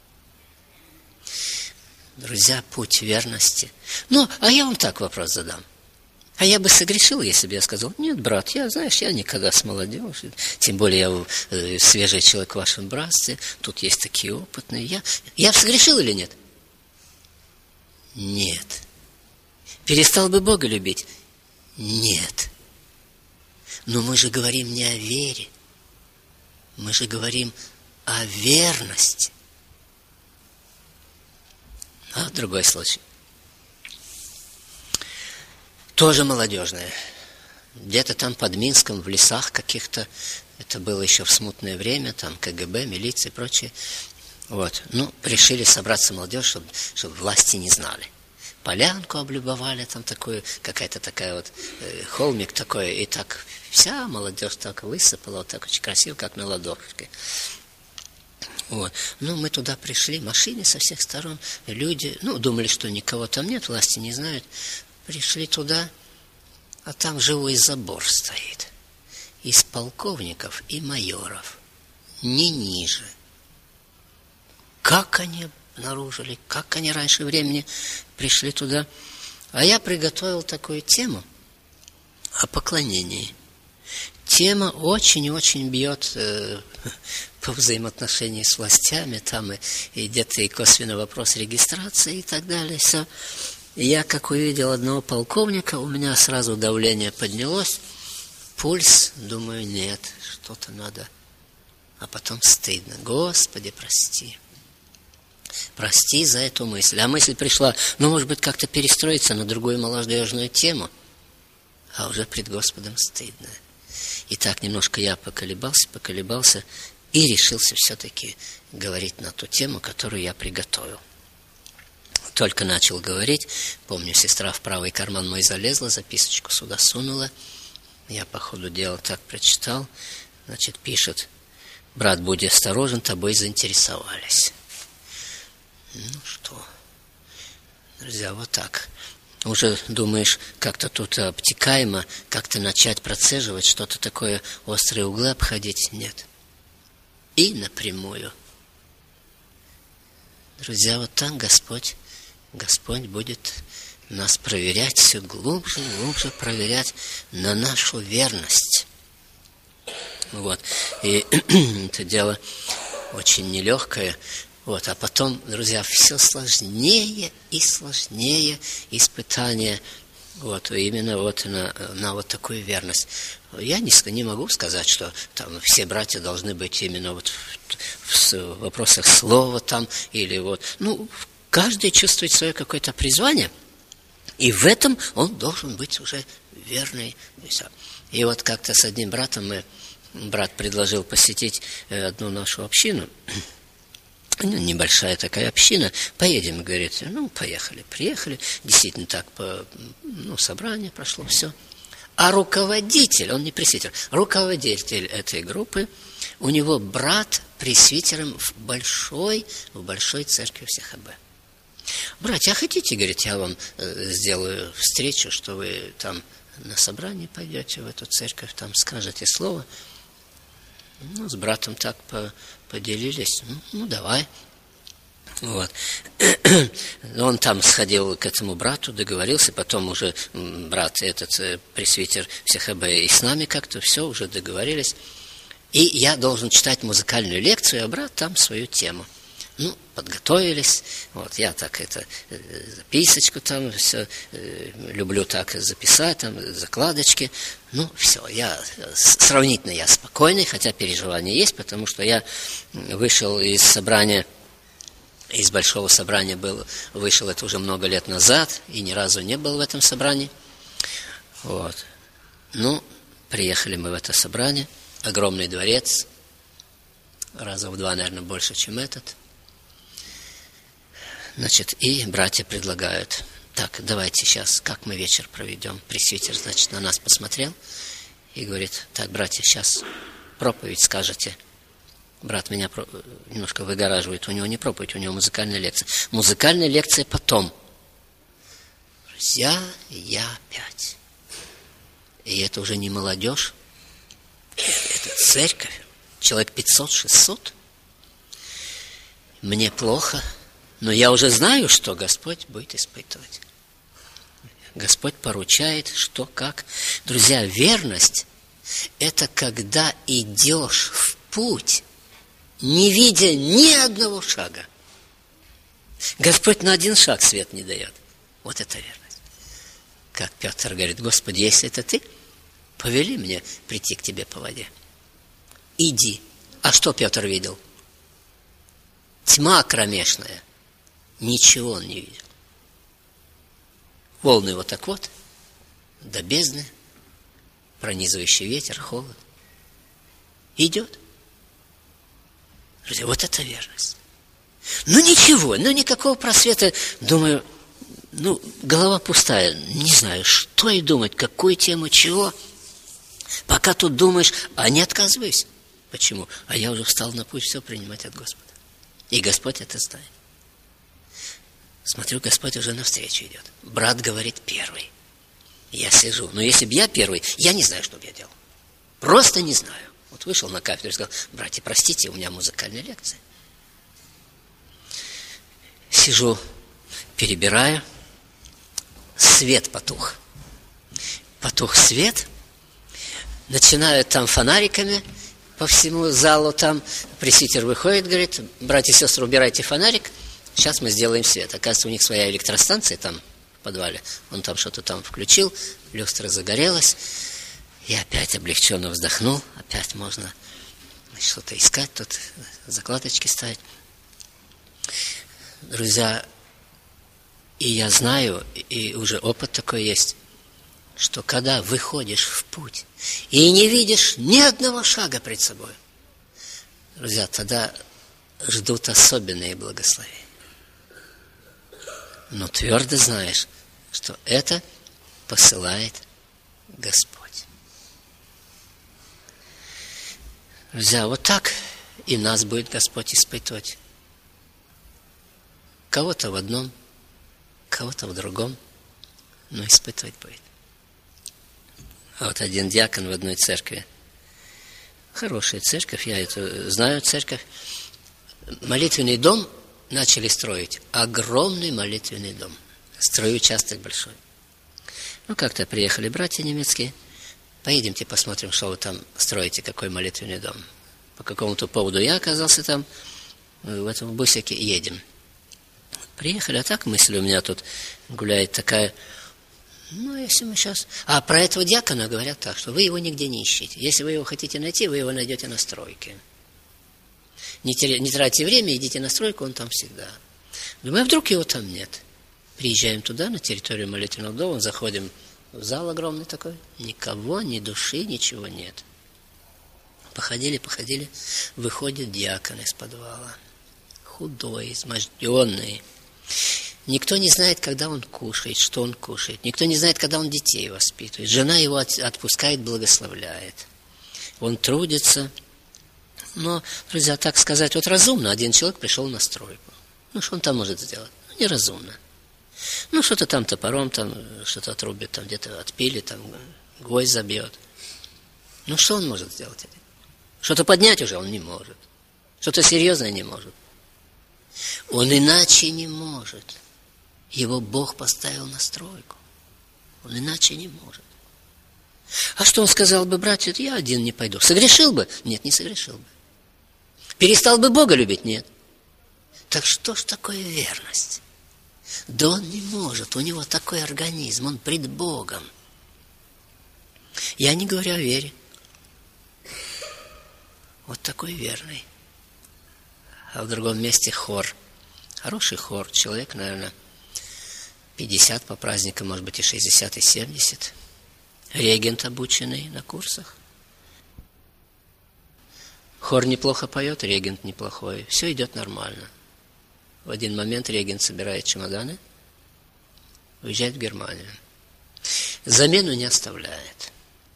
Друзья, путь верности. Ну, а я вам так вопрос задам. А я бы согрешил, если бы я сказал, нет, брат, я никогда с молодежью, тем более я свежий человек в вашем братстве, тут есть такие опытные. Я согрешил или нет? Нет. Перестал бы Бога любить? Нет. Но мы же говорим не о вере. Мы же говорим о верности. А другой случай. Тоже молодежное. Где-то там под Минском, в лесах каких-то. Это было еще в смутное время. Там КГБ, милиция и прочее. Вот. Ну, решили собраться молодежь, чтобы власти не знали. Полянку облюбовали, там такую, какая-то такая вот холмик такой. И так вся молодежь так высыпала, вот так очень красиво, как на ладошке. Вот. Ну, мы туда пришли, машины со всех сторон, люди, ну, думали, что никого там нет, власти не знают. Пришли туда, а там живой забор стоит. Из полковников и майоров. Не ниже. Как они обнаружили, как они раньше времени пришли туда. А я приготовил такую тему о поклонении. Тема очень-очень бьет по взаимоотношению с властями. Там и где-то и косвенный вопрос регистрации и так далее. Все. И я, как увидел одного полковника, у меня сразу давление поднялось. Пульс, думаю, нет, что-то надо. А потом стыдно. Господи, прости. Прости за эту мысль. А мысль пришла, ну, может быть, как-то перестроиться на другую молодежную тему. А уже пред Господом стыдно. И так немножко я поколебался и решился все-таки говорить на ту тему, которую я приготовил. Только начал говорить, помню, сестра в правый карман мой залезла, записочку сюда сунула. Я по ходу дела так прочитал. Значит, пишет: брат, будь осторожен, тобой заинтересовались. Ну что, друзья, вот так. Уже думаешь, как-то тут обтекаемо, как-то начать процеживать, что-то такое, острые углы обходить. Нет. И напрямую. Друзья, вот так Господь будет нас проверять, все глубже и глубже проверять на нашу верность. Вот. И это дело очень нелегкое. Вот, а потом, друзья, все сложнее и сложнее испытания вот, именно вот на вот такую верность. Я не могу сказать, что там все братья должны быть именно вот в вопросах слова там, или вот, ну, каждый чувствует свое какое-то призвание, и в этом он должен быть уже верный. И вот как-то с одним братом брат предложил посетить одну нашу общину. Ну, небольшая такая община. Поедем, говорит. Ну, поехали. Приехали. Действительно так, собрание прошло, все. А руководитель, он не пресвитер, руководитель этой группы, у него брат пресвитером в большой церкви в СХБ. Братья, а хотите, говорит, я вам сделаю встречу, что вы там на собрание пойдете в эту церковь, там скажете слово. Ну, с братом так поделились. Ну, давай. Вот. Он там сходил к этому брату, договорился, потом уже брат этот пресвитер в СХБ и с нами как-то все уже договорились. И я должен читать музыкальную лекцию, а брат там свою тему. Ну, подготовились. Вот, я так записочку там все люблю так записать, там закладочки. Ну, все, сравнительно я спокойный, хотя переживания есть, потому что я вышел из собрания, из большого собрания вышел это уже много лет назад, и ни разу не был в этом собрании. Вот. Ну, приехали мы в это собрание, огромный дворец, раза в 2, наверное, больше, чем этот. Значит, и братья предлагают: так, давайте сейчас, как мы вечер проведем. Пресвитер, значит, на нас посмотрел и говорит: так, братья, сейчас проповедь скажете. Брат меня немножко выгораживает, у него не проповедь, у него музыкальная лекция. Музыкальная лекция потом. Друзья, я опять. И это уже не молодежь, это церковь, человек 500-600. Мне плохо. Но я уже знаю, что Господь будет испытывать. Господь поручает, что, как. Друзья, верность – это когда идешь в путь, не видя ни одного шага. Господь на один шаг свет не дает. Вот это верность. как Петр говорит: Господи, если это ты, повели мне прийти к тебе по воде. Иди. А что Петр видел? Тьма кромешная. Ничего он не видел. Волны вот так вот, до бездны, пронизывающий ветер, холод. Идет. Друзья, вот это верность. Ну ничего, ну никакого просвета. Думаю, голова пустая. Не знаю, что и думать, какую тему, чего. Пока тут думаешь, а не отказываюсь. Почему? А я уже встал на путь все принимать от Господа. И Господь это знает. Смотрю, Господь уже навстречу идет. Брат говорит первый. Я сижу. Но если бы я первый, я не знаю, что бы я делал. Просто не знаю. Вот вышел на кафедру и сказал: братья, простите, у меня музыкальная лекция. Сижу, перебираю. Свет потух. Потух свет. Начинают там фонариками по всему залу. Там пресвитер выходит, говорит: братья и сестры, убирайте фонарик. Сейчас мы сделаем свет. Оказывается, у них своя электростанция там в подвале. Он там что-то там включил. Люстра загорелась. Я опять облегченно вздохнул. Опять можно что-то искать, тут закладочки ставить. Друзья, и я знаю, и уже опыт такой есть, что когда выходишь в путь и не видишь ни одного шага пред собой, друзья, тогда ждут особенные благословения. Но твердо знаешь, что это посылает Господь. Друзья, вот так и нас будет Господь испытывать. Кого-то в одном, кого-то в другом, но испытывать будет. А вот один диакон в одной церкви, хорошая церковь, я это знаю, церковь, молитвенный дом начали строить. Огромный молитвенный дом. Стройучасток большой. Как-то приехали братья немецкие. Поедемте посмотрим, что вы там строите, какой молитвенный дом. По какому-то поводу я оказался там, в этом бусике, едем. Приехали, а так мысль у меня тут гуляет такая: если мы сейчас... А про этого диакона говорят так, что вы его нигде не ищите. Если вы его хотите найти, вы его найдете на стройке. Не тратьте время, идите на стройку, он там всегда. Думаю, а вдруг его там нет? Приезжаем туда, на территорию молитвенного дома, заходим в зал огромный такой. Никого, ни души, ничего нет. Походили, выходит диакон из подвала. Худой, изможденный. Никто не знает, когда он кушает, что он кушает. Никто не знает, когда он детей воспитывает. Жена его отпускает, благословляет. Он трудится. Но, друзья, так сказать, вот разумно один человек пришел на стройку. Что он там может сделать? Неразумно. Что-то там топором, там что-то отрубит, там где-то отпилит, там гвоздь забьет. Что он может сделать? Что-то поднять уже он не может. Что-то серьезное не может. Он иначе не может. Его Бог поставил на стройку. Он иначе не может. А что он сказал бы: братья, я один не пойду. Согрешил бы? Нет, не согрешил бы. Перестал бы Бога любить? Нет. Так что ж такое верность? Да он не может, у него такой организм, он пред Богом. Я не говорю о вере. Вот такой верный. А в другом месте хор. Хороший хор, человек, наверное, 50 по праздникам, может быть, и 60, и 70. Регент обученный на курсах. Хор неплохо поет, регент неплохой. Все идет нормально. В один момент регент собирает чемоданы, уезжает в Германию. Замену не оставляет.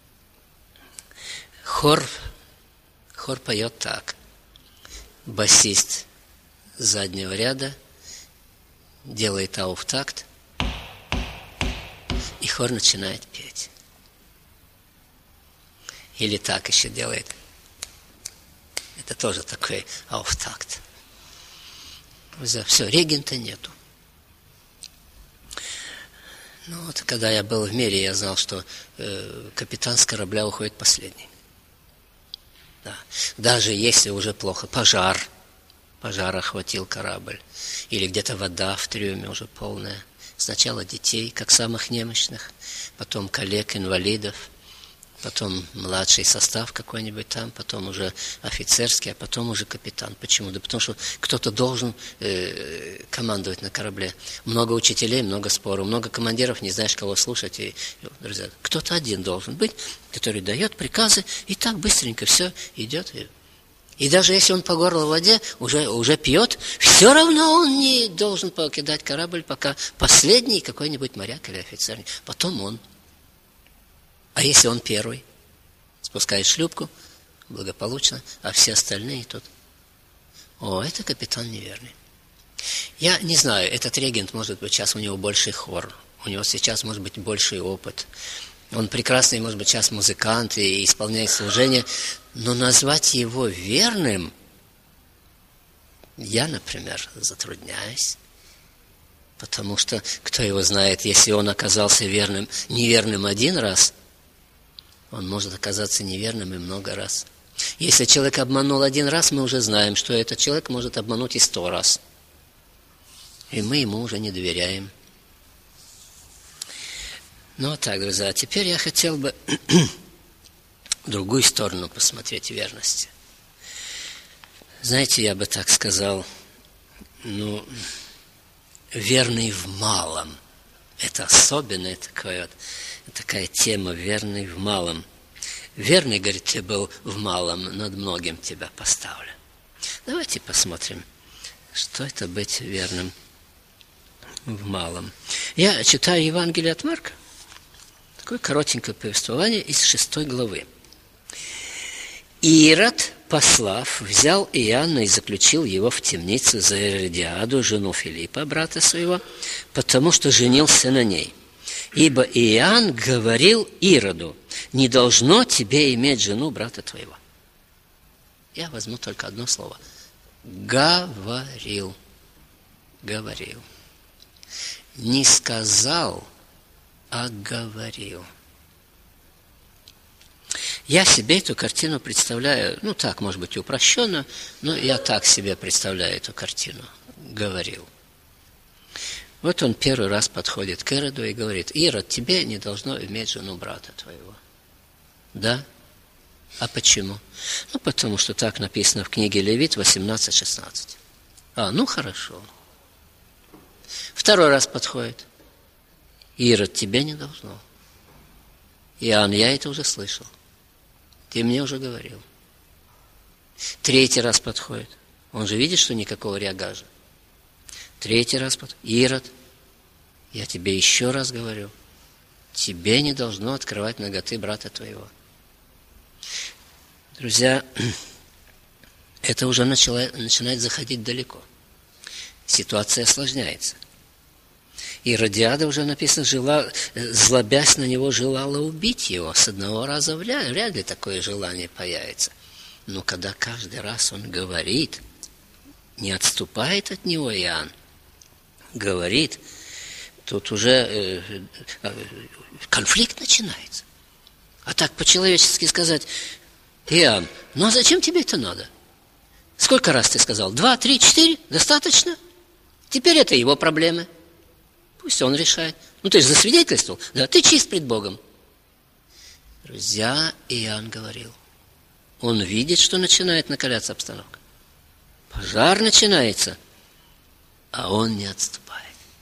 Хор поет так. Басист заднего ряда делает ауфтакт, и хор начинает петь. Или так еще делает. Это тоже такой ауфтакт. Все, регента нету. Когда я был в мире, я знал, что капитан с корабля уходит последний. Да. Даже если уже плохо, пожар охватил корабль, или где-то вода в трюме уже полная, Сначала детей, как самых немощных, потом коллег, инвалидов, потом младший состав какой-нибудь там, потом уже офицерский, а потом уже капитан. Почему? Да потому что кто-то должен командовать на корабле. Много учителей, много споров, много командиров, не знаешь, кого слушать. И, друзья, кто-то один должен быть, который дает приказы, и так быстренько все идет. И даже если он по горло в воде уже пьет, все равно он не должен покидать корабль, пока последний какой-нибудь моряк или офицер. Потом он. А если он первый? Спускает шлюпку благополучно, а все остальные тут. О, это капитан неверный. Я не знаю, этот регент, может быть, сейчас у него больший хор, у него сейчас, может быть, больший опыт. Он прекрасный, может быть, сейчас музыкант и исполняет служение, но назвать его верным я, например, затрудняюсь. Потому что, кто его знает, если он оказался неверным один раз, он может оказаться неверным и много раз. Если человек обманул один раз, мы уже знаем, что этот человек может обмануть и 100 раз. И мы ему уже не доверяем. Ну, так, друзья, теперь я хотел бы в другую сторону посмотреть верности. Знаете, я бы так сказал, верный в малом. Это особенная такая тема, верный в малом. Верный, говорит, ты был в малом, над многим тебя поставлю. Давайте посмотрим, что это быть верным в малом. Я читаю Евангелие от Марка. Такое коротенькое повествование из 6 главы. Ирод, послав, взял Иоанна и заключил его в темницу за Иродиаду, жену Филиппа, брата своего, потому что женился на ней. Ибо Иоанн говорил Ироду: не должно тебе иметь жену брата твоего. Я возьму только одно слово. Говорил. Говорил. Не сказал, а говорил. Я себе эту картину представляю, так, может быть, упрощенно, но я так себе представляю эту картину. Говорил. Вот он первый раз подходит к Ироду и говорит: Ирод, тебе не должно иметь жену брата твоего. Да? А почему? Потому что так написано в книге Левит 18:16. Хорошо. Второй раз подходит. Ирод, тебе не должно. Иоанн, я это уже слышал. Ты мне уже говорил. Третий раз подходит. Он же видит, что никакого реагажа. Третий раз подходит. Ирод, я тебе еще раз говорю. Тебе не должно открывать наготы брата твоего. Друзья, это уже начинает заходить далеко. Ситуация осложняется. Иродиада, уже написано, злобясь на него, желала убить его. С одного раза вряд ли такое желание появится. Но когда каждый раз он говорит, не отступает от него Иоанн, говорит, тут уже конфликт начинается. А так по-человечески сказать: Иоанн, а зачем тебе это надо? Сколько раз ты сказал? 2, 3, 4? Достаточно? Теперь это его проблемы. Пусть он решает. Ты же засвидетельствовал. Да, ты чист пред Богом. Друзья, Иоанн говорил. Он видит, что начинает накаляться обстановка. Пожар начинается, а он не отступает.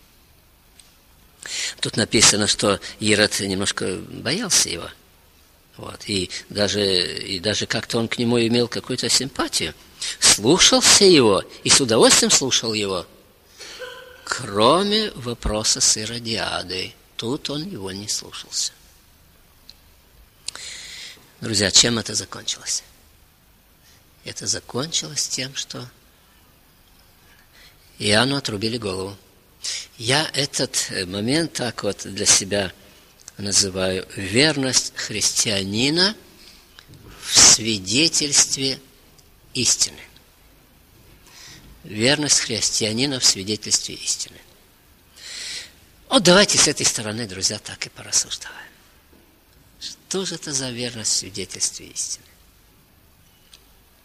Тут написано, что Ирод немножко боялся его. И даже как-то он к нему имел какую-то симпатию. Слушался его и с удовольствием слушал его. Кроме вопроса с Иродиадой. Тут он его не слушался. Друзья, чем это закончилось? Это закончилось тем, что Иоанну отрубили голову. Я этот момент так вот для себя называю: верность христианина в свидетельстве истины. Верность христианина в свидетельстве истины. Давайте с этой стороны, друзья, так и порассуждаем. Что же это за верность в свидетельстве истины?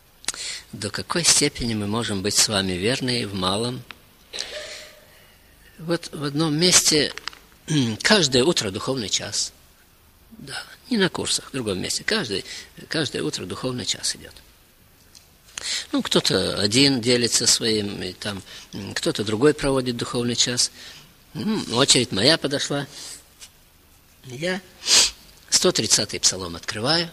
До какой степени мы можем быть с вами верны в малом, Вот в одном месте каждое утро духовный час. Да, не на курсах, в другом месте. Каждое утро духовный час идет. Ну, кто-то один делится своим, и там кто-то другой проводит духовный час. Очередь моя подошла. Я 130-й псалом открываю.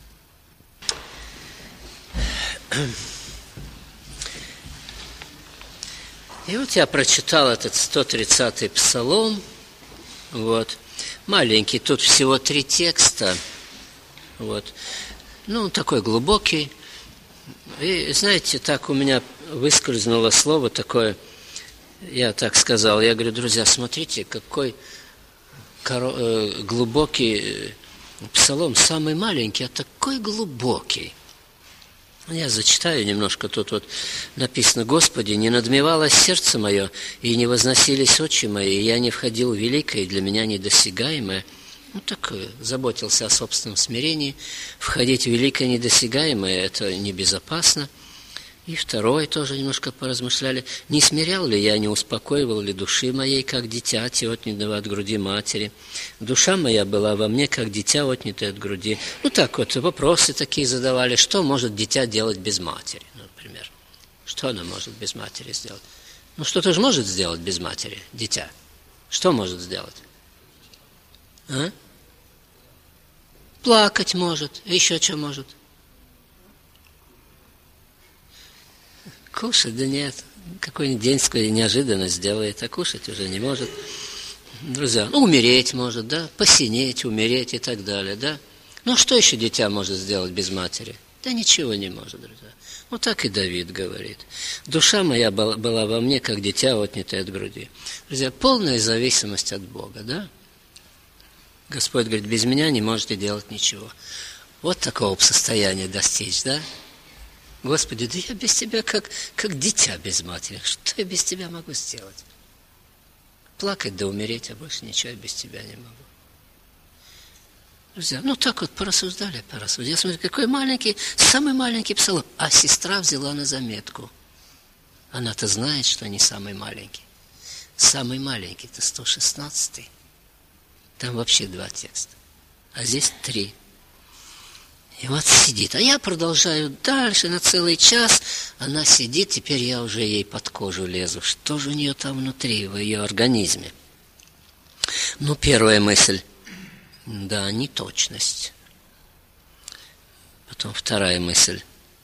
И вот я прочитал этот 130-й псалом. Вот. Маленький, тут всего 3 текста. Вот. Ну, такой глубокий. И, знаете, так у меня выскользнуло слово такое, я так сказал, я говорю, друзья, смотрите, какой глубокий псалом, самый маленький, а такой глубокий. Я зачитаю немножко, тут вот написано: «Господи, не надмевалось сердце мое, и не возносились очи мои, и я не входил в великое, и для меня недосягаемое». Ну, так заботился о собственном смирении. Входить в великое недосягаемое – это небезопасно. И второй тоже немножко поразмышляли. «Не смирял ли я, не успокоивал ли души моей, как дитя, отнятого от груди матери? Душа моя была во мне, как дитя, отнятое от груди». Ну, так вот, вопросы такие задавали. Что может дитя делать без матери, например? Что она может без матери сделать? Ну, что-то же может сделать без матери, дитя. Что может сделать? А? Плакать может. А еще что может? Кушать? Да нет. Какой-нибудь день неожиданно сделает, а кушать уже не может. Друзья, ну, умереть может, да? Посинеть, умереть и так далее, да? Ну, что еще дитя может сделать без матери? Да ничего не может, друзья. Вот так и Давид говорит. «Душа моя была во мне, как дитя, отнятое от груди». Друзья, полная зависимость от Бога, да? Господь говорит, без меня не можете делать ничего. Вот такого состояния достичь, да? Господи, да я без тебя как дитя без матери. Что я без тебя могу сделать? Плакать да умереть, а больше ничего я без тебя не могу. Друзья, ну так вот порассуждали. Я смотрю, какой маленький, самый маленький псалом. А сестра взяла на заметку. Она-то знает, что не самый маленький. Самый маленький – это 116-й. Там вообще 2 текста. А здесь 3. И вот сидит. А я продолжаю дальше на целый час. Она сидит, теперь я уже ей под кожу лезу. Что же у нее там внутри, в ее организме? Ну, первая мысль. Да, неточность. Потом вторая мысль.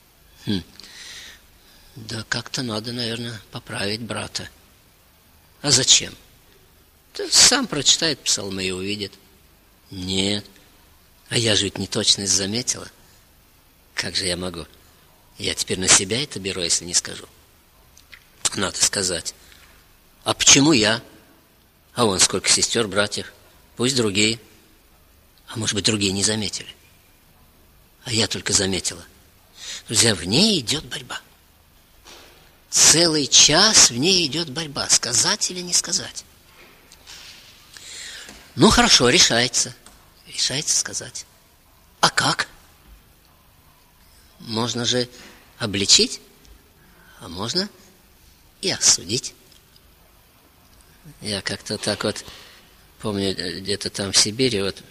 Да как-то надо, наверное, поправить брата. А зачем? Да сам прочитает псалмы и увидит. Нет. А я же ведь неточность заметила. Как же я могу? Я теперь на себя это беру, если не скажу. Надо сказать. А почему я? А вон сколько сестер, братьев. Пусть другие. А может быть, другие не заметили. А я только заметила. Друзья, в ней идет борьба. Целый час в ней идет борьба. Сказать или не сказать? Ну, хорошо, решается. Решается сказать. А как? Можно же обличить, а можно и осудить. Я как-то так вот помню, где-то там в Сибири вот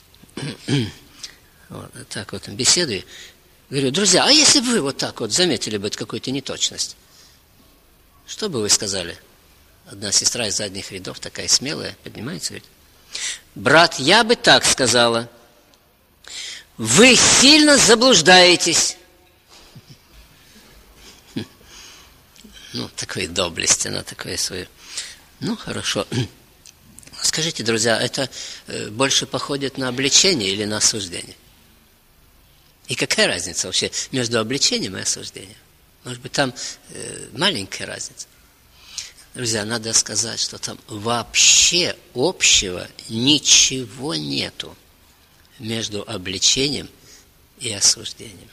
так вот беседую. Говорю, друзья, а если бы вы вот так вот заметили бы какую-то неточность, что бы вы сказали? Одна сестра из задних рядов, такая смелая, поднимается, говорит, брат, я бы так сказала. Вы сильно заблуждаетесь. Ну, такой доблесть, она такое свое. Ну, хорошо. Скажите, друзья, это больше походит на обличение или на осуждение? И какая разница вообще между обличением и осуждением? Может быть, там маленькая разница. Друзья, надо сказать, что там вообще общего ничего нету между обличением и осуждением.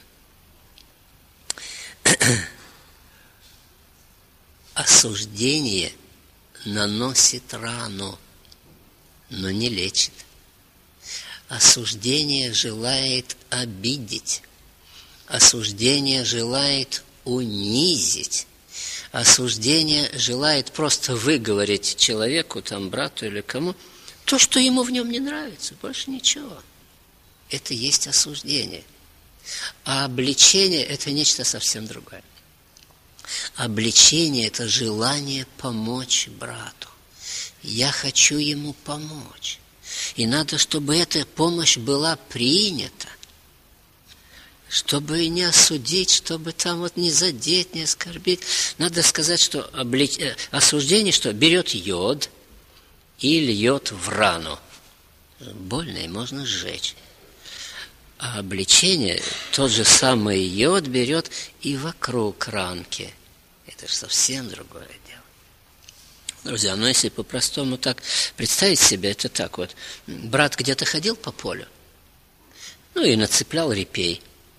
Осуждение наносит рану, но не лечит. Осуждение желает обидеть. Осуждение желает унизить. Осуждение желает просто выговорить человеку, там, брату или кому, то, что ему в нем не нравится, больше ничего. Это есть осуждение. А обличение – это нечто совсем другое. Обличение – это желание помочь брату. Я хочу ему помочь. И надо, чтобы эта помощь была принята. Чтобы не осудить, чтобы там вот не задеть, не оскорбить. Надо сказать, что осуждение, что берет йод и льет в рану. Больно и можно сжечь. А обличение, тот же самый йод берет и вокруг ранки. Это же совсем другое дело. Друзья, ну если по-простому так представить себе, это так вот. Брат где-то ходил по полю, ну и нацеплял репей.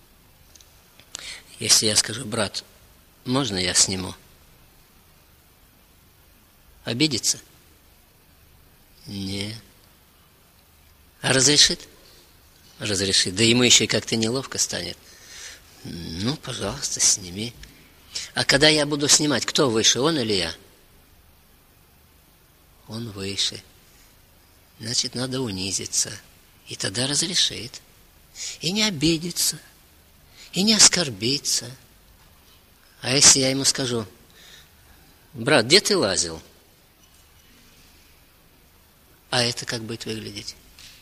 Если я скажу: брат, можно я сниму? Обидится? Не. А разрешит? Разрешит. Да ему еще и как-то неловко станет. Ну, пожалуйста, сними. А когда я буду снимать, кто выше, он или я? Он выше. Значит, надо унизиться. И тогда разрешит. И не обидится. И не оскорбиться. А если я ему скажу: брат, где ты лазил? А это как будет выглядеть?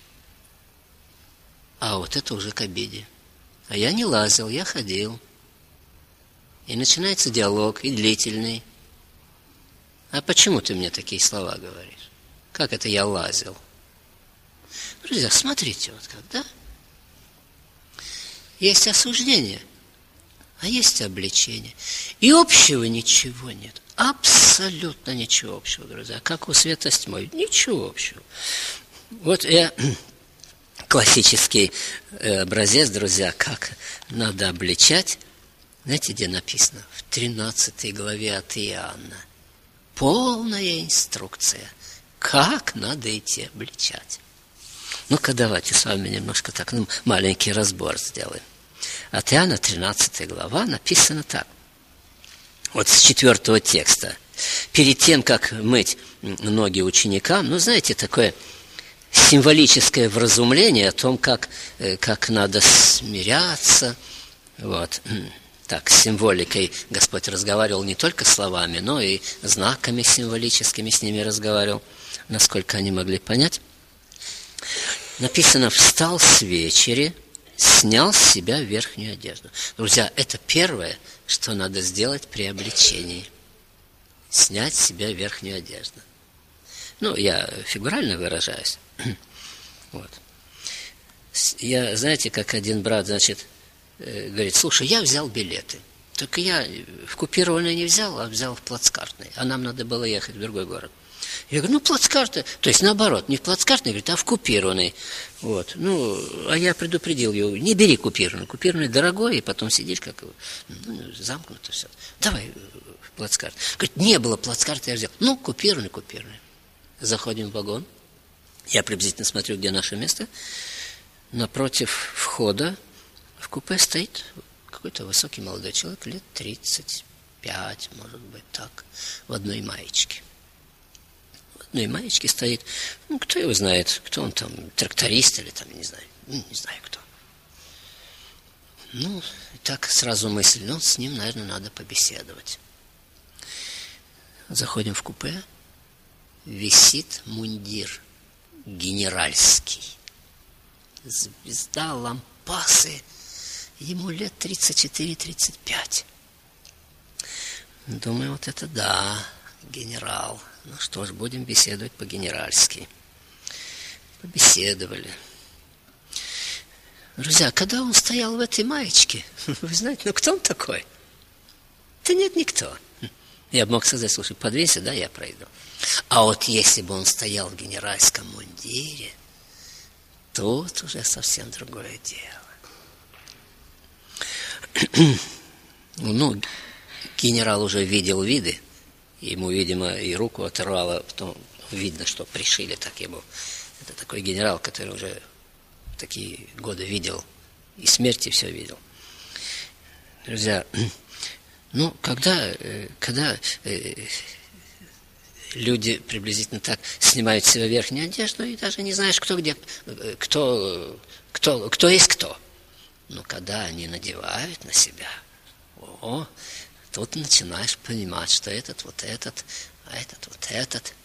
А вот это уже к обиде. А я не лазил, я ходил. И начинается диалог, и длительный. А почему ты мне такие слова говоришь? Как это я лазил? Друзья, смотрите, вот когда есть осуждение, а есть обличение. И общего ничего нет. Абсолютно ничего общего, друзья. Как у света с тьмой. Ничего общего. Вот я... Классический образец, друзья, как надо обличать. Знаете, где написано? В 13 главе от Иоанна. Полная инструкция, как надо идти обличать. Ну-ка, давайте с вами немножко так, маленький разбор сделаем. От Иоанна 13 глава написано так. Вот с 4 текста. Перед тем, как мыть ноги ученикам, ну, знаете, такое символическое вразумление о том, как надо смиряться. Вот. Так, с символикой Господь разговаривал не только словами, но и знаками символическими с ними разговаривал, насколько они могли понять. Написано: встал с вечери, снял с себя верхнюю одежду. Друзья, это первое, что надо сделать при обличении. Снять с себя верхнюю одежду. Ну, я фигурально выражаюсь. Вот. Я, знаете, как один брат, значит, говорит: слушай, я взял билеты. Только я в купированный не взял, а взял в плацкартный. А нам надо было ехать в другой город. Я говорю: ну, плацкарты, то есть наоборот, не в плацкартный, говорит, а в купированный. Вот. Ну, а я предупредил его: не бери купированный. Купированный дорогой, и потом сидишь, как замкнуто все. Давай в плацкарт. Говорит: не было плацкарта, я взял. Ну, купированный. Заходим в вагон. Я приблизительно смотрю, где наше место. Напротив входа в купе стоит какой-то высокий молодой человек, лет 35, может быть, так, в одной маечке. В одной маечке стоит, ну, кто его знает, кто он там, тракторист или там, не знаю кто. Ну, так сразу мысль, ну, с ним, наверное, надо побеседовать. Заходим в купе. Висит мундир генеральский. Звезда, лампасы. Ему лет 34-35. Думаю, вот это да, генерал. Ну что ж, будем беседовать по-генеральски. Побеседовали. Друзья, когда он стоял в этой маечке, вы знаете, ну кто он такой? Да нет, никто. Я бы мог сказать: слушай, подвинься, да, я пройду. А вот если бы он стоял в генеральском мундире, тут уже совсем другое дело. Ну, генерал уже видел виды. Ему, видимо, и руку оторвало, потом видно, что пришили так ему. Это такой генерал, который уже такие годы видел, и смерти все видел. Друзья, Ну, когда люди приблизительно так снимают с себя верхнюю одежду, и даже не знаешь, кто есть кто. Но когда они надевают на себя, тут начинаешь понимать, что этот, а этот, вот этот.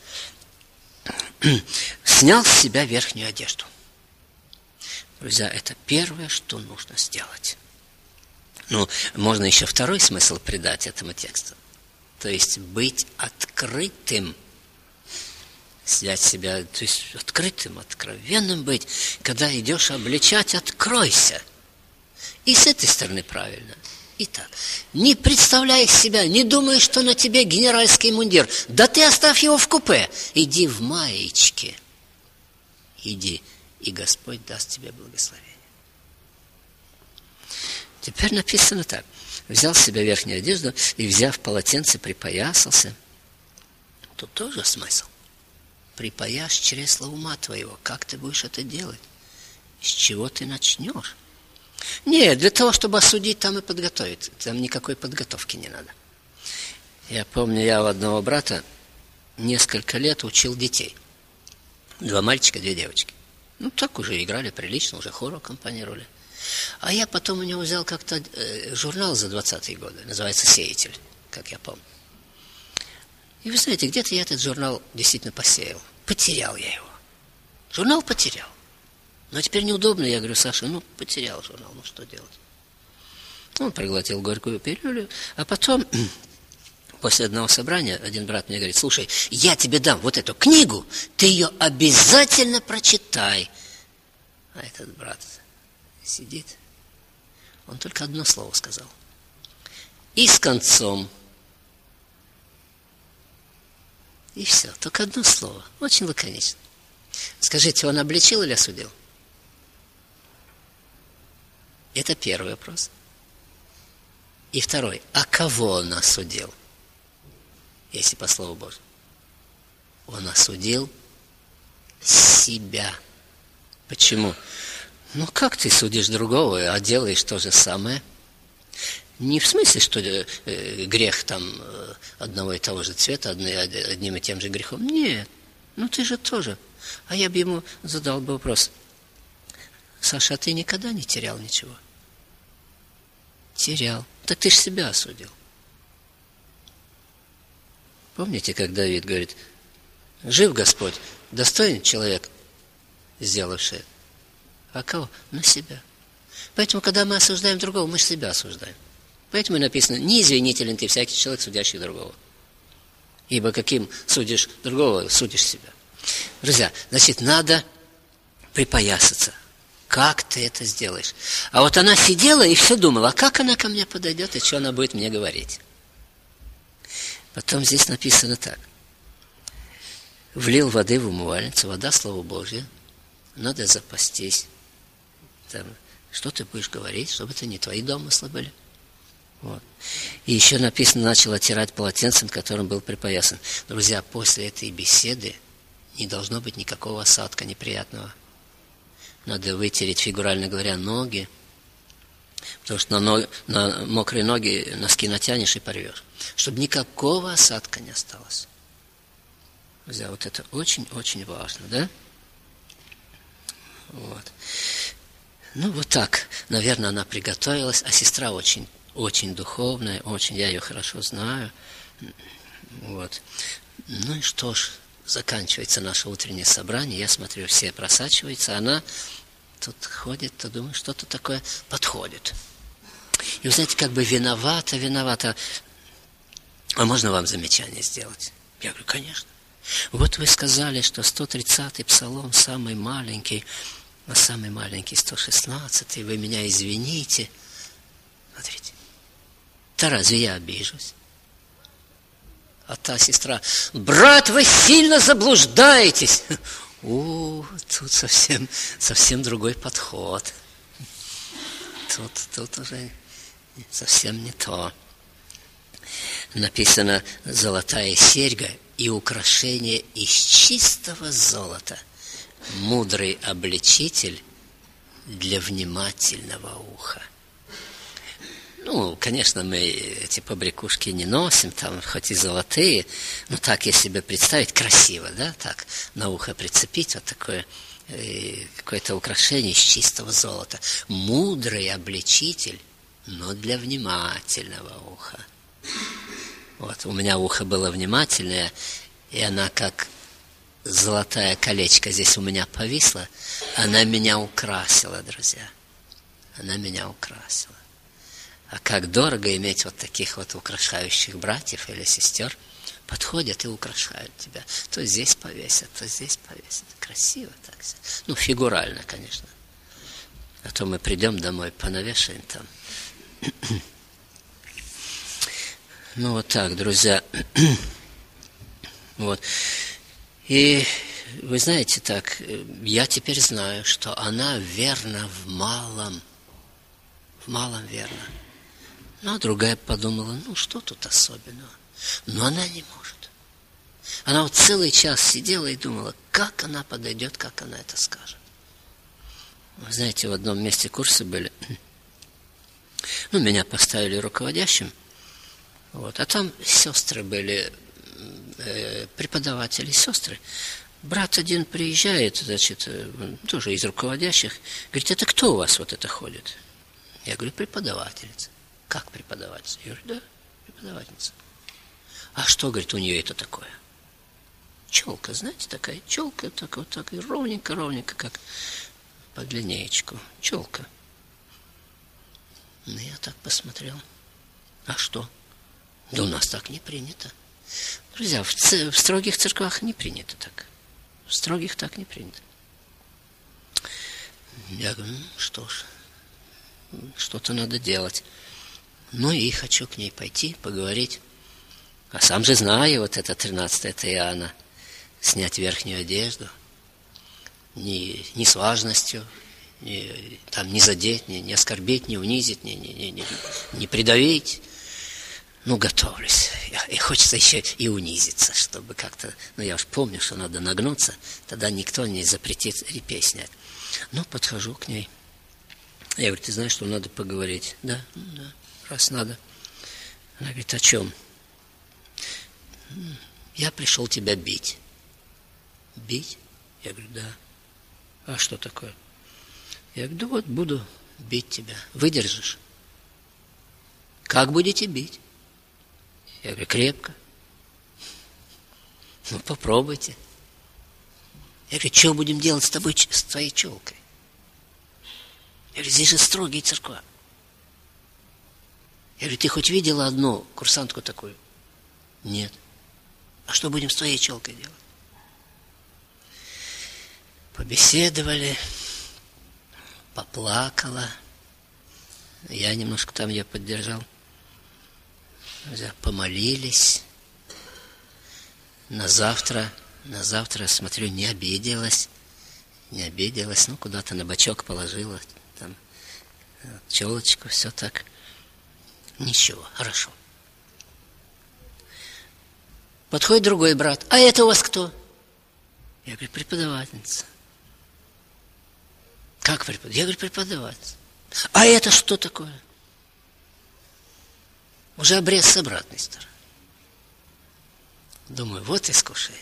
Снял с себя верхнюю одежду. Друзья, это первое, что нужно сделать. Ну, можно еще второй смысл придать этому тексту. То есть быть открытым. Снять себя, то есть открытым, откровенным быть. Когда идешь обличать, откройся. И с этой стороны правильно. Итак, не представляй себя, не думай, что на тебе генеральский мундир. Да ты оставь его в купе. Иди в маечке. Иди, и Господь даст тебе благословение. Теперь написано так. Взял с себя верхнюю одежду и, взяв полотенце, припоясался. Тут тоже смысл. Припояшь чресла ума твоего. Как ты будешь это делать? С чего ты начнешь? Нет, для того, чтобы осудить там и подготовить. Там никакой подготовки не надо. Я помню, я у одного брата несколько лет учил детей. 2 мальчика, 2 девочки. Ну, так уже играли прилично, уже хор аккомпанировали. А я потом у него взял как-то журнал за 20-е годы, называется «Сеятель», как я помню. И вы знаете, где-то я этот журнал действительно посеял. Потерял я его. Журнал потерял. Но теперь неудобно. Я говорю: Саша, потерял журнал, что делать? Он проглотил горькую пилюлю, а потом, после одного собрания, один брат мне говорит: слушай, я тебе дам вот эту книгу, ты ее обязательно прочитай. А этот брат сидит, он только одно слово сказал. И с концом. И все, только одно слово, очень лаконично. Скажите, он обличил или осудил? Это первый вопрос. И второй: а кого он осудил? Если по слову Божьему. Он осудил себя. Почему? Как ты судишь другого, а делаешь то же самое? Не в смысле, что грех там одного и того же цвета, одним и тем же грехом. Нет, ты же тоже. А я бы ему задал бы вопрос: Саша, а ты никогда не терял ничего? Терял. Так ты ж себя осудил. Помните, как Давид говорит: жив Господь, достоин человек, сделавший. А кого? На себя. Поэтому, когда мы осуждаем другого, мы же себя осуждаем. Поэтому и написано: не извинителен ты, всякий человек, судящий другого. Ибо каким судишь другого, судишь себя. Друзья, значит, надо припоясаться. Как ты это сделаешь? А вот она сидела и все думала: а как она ко мне подойдет и что она будет мне говорить? Потом здесь написано так: влил воды в умывальницу, вода, Слово Божье, надо запастись. Там, что ты будешь говорить, чтобы это не твои домыслы были. Вот. И еще написано: начал оттирать полотенцем, которым был припоясан. Друзья, после этой беседы не должно быть никакого осадка неприятного. Надо вытереть, фигурально говоря, ноги, потому что на мокрые ноги носки натянешь и порвешь, чтобы никакого осадка не осталось. Друзья, вот это очень-очень важно, да? Вот. Вот так, наверное, она приготовилась, а сестра очень духовная, я ее хорошо знаю. Вот. И что ж, заканчивается наше утреннее собрание, я смотрю, все просачиваются, она тут ходит, то думаю, что-то такое подходит. И вы знаете, как бы виновата. А можно вам замечание сделать? Я говорю: конечно. Вот вы сказали, что 130-й псалом самый маленький, а самый маленький 116-й, вы меня извините. Смотрите, да разве я обижусь? А та сестра: брат, вы сильно заблуждаетесь. Тут совсем другой подход. Тут уже совсем не то. Написано: золотая серьга и украшение из чистого золота. Мудрый обличитель для внимательного уха. Ну, конечно, мы эти побрякушки не носим, там, хоть и золотые, но так, если себе представить, красиво, да, так, на ухо прицепить вот такое какое-то украшение из чистого золота. Мудрый обличитель, но для внимательного уха. Вот, у меня ухо было внимательное, и она как золотая колечко здесь у меня повисла, она меня украсила, друзья. Она меня украсила. А как дорого иметь вот таких вот украшающих братьев или сестер, подходят и украшают тебя. То здесь повесят, то здесь повесят. Красиво так. Ну, фигурально, конечно. А то мы придем домой, понавешаем там. Ну, вот так, друзья. Вот. И вы знаете так, я теперь знаю, что она верна в малом. В малом верна. Ну, а другая подумала, ну, что тут особенного? Но она не может. Она вот целый час сидела и думала, как она подойдет, как она это скажет. Вы знаете, в одном месте курсы были. Ну, меня поставили руководящим. Вот, а там сестры были, преподаватели, сестры. Брат один приезжает, значит, тоже из руководящих. Говорит, это кто у вас вот это ходит? Я говорю, преподавательница. Как преподавательница? Я говорю, да, преподавательница. А что, говорит, у нее это такое? Челка, знаете, такая челка, так вот так, и ровненько, как по длиннеечку. Челка. Ну, я так посмотрел. А что? Да у нас так не принято. Друзья, в строгих церквах не принято так. В строгих так не принято. Я говорю, ну что ж, что-то надо делать. Ну и хочу к ней пойти, поговорить. А сам же знаю, вот это 13 Иоанна, снять верхнюю одежду, не с важностью, не задеть, не оскорбить, не унизить, не придавить. Ну, готовлюсь. И хочется еще и унизиться, чтобы как-то... Ну, я уж помню, что надо нагнуться, тогда никто не запретит репей снять. Ну, подхожу к ней. Я говорю, ты знаешь, что надо поговорить? Да, раз надо. Она говорит, о чем? Я пришел тебя бить. Бить? Я говорю, да. А что такое? Я говорю, да вот буду бить тебя. Выдержишь? Как будете бить? Я говорю, крепко. Ну, попробуйте. Я говорю, что будем делать с тобой, с твоей челкой? Я говорю, здесь же строгие церква. Я говорю, ты хоть видела одну курсантку такую? Нет. А что будем с твоей челкой делать? Побеседовали, поплакала. Я немножко там ее поддержал. Помолились. На завтра, смотрю, не обиделась, ну, куда-то на бочок положила, там, челочку, все так. Ничего, хорошо. Подходит другой брат. А это у вас кто? Я говорю, преподавательница. Как преподавательница? Я говорю, преподавательница. А это что такое? Уже обрез с обратной стороны. Думаю, вот искушение.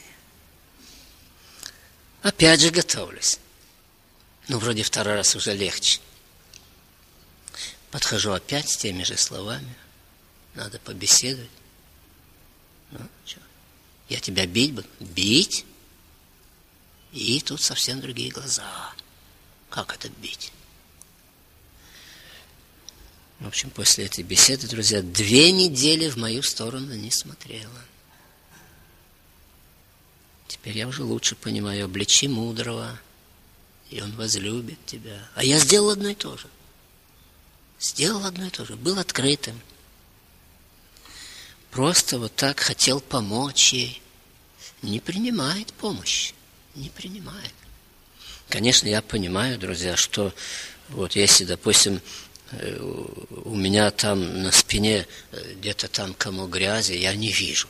Опять же готовлюсь. Ну, вроде второй раз уже легче. Подхожу опять с теми же словами. Надо побеседовать. Ну, что? Я тебя бить буду? Бить? И тут совсем другие глаза. Как это бить? В общем, после этой беседы, друзья, 2 недели в мою сторону не смотрела. Теперь я уже лучше понимаю, обличи мудрого, и он возлюбит тебя. А я сделал одно и то же. Был открытым. Просто вот так хотел помочь ей. Не принимает помощь. Не принимает. Конечно, я понимаю, друзья, что вот если, допустим, у меня там на спине где-то там комок грязи, я не вижу.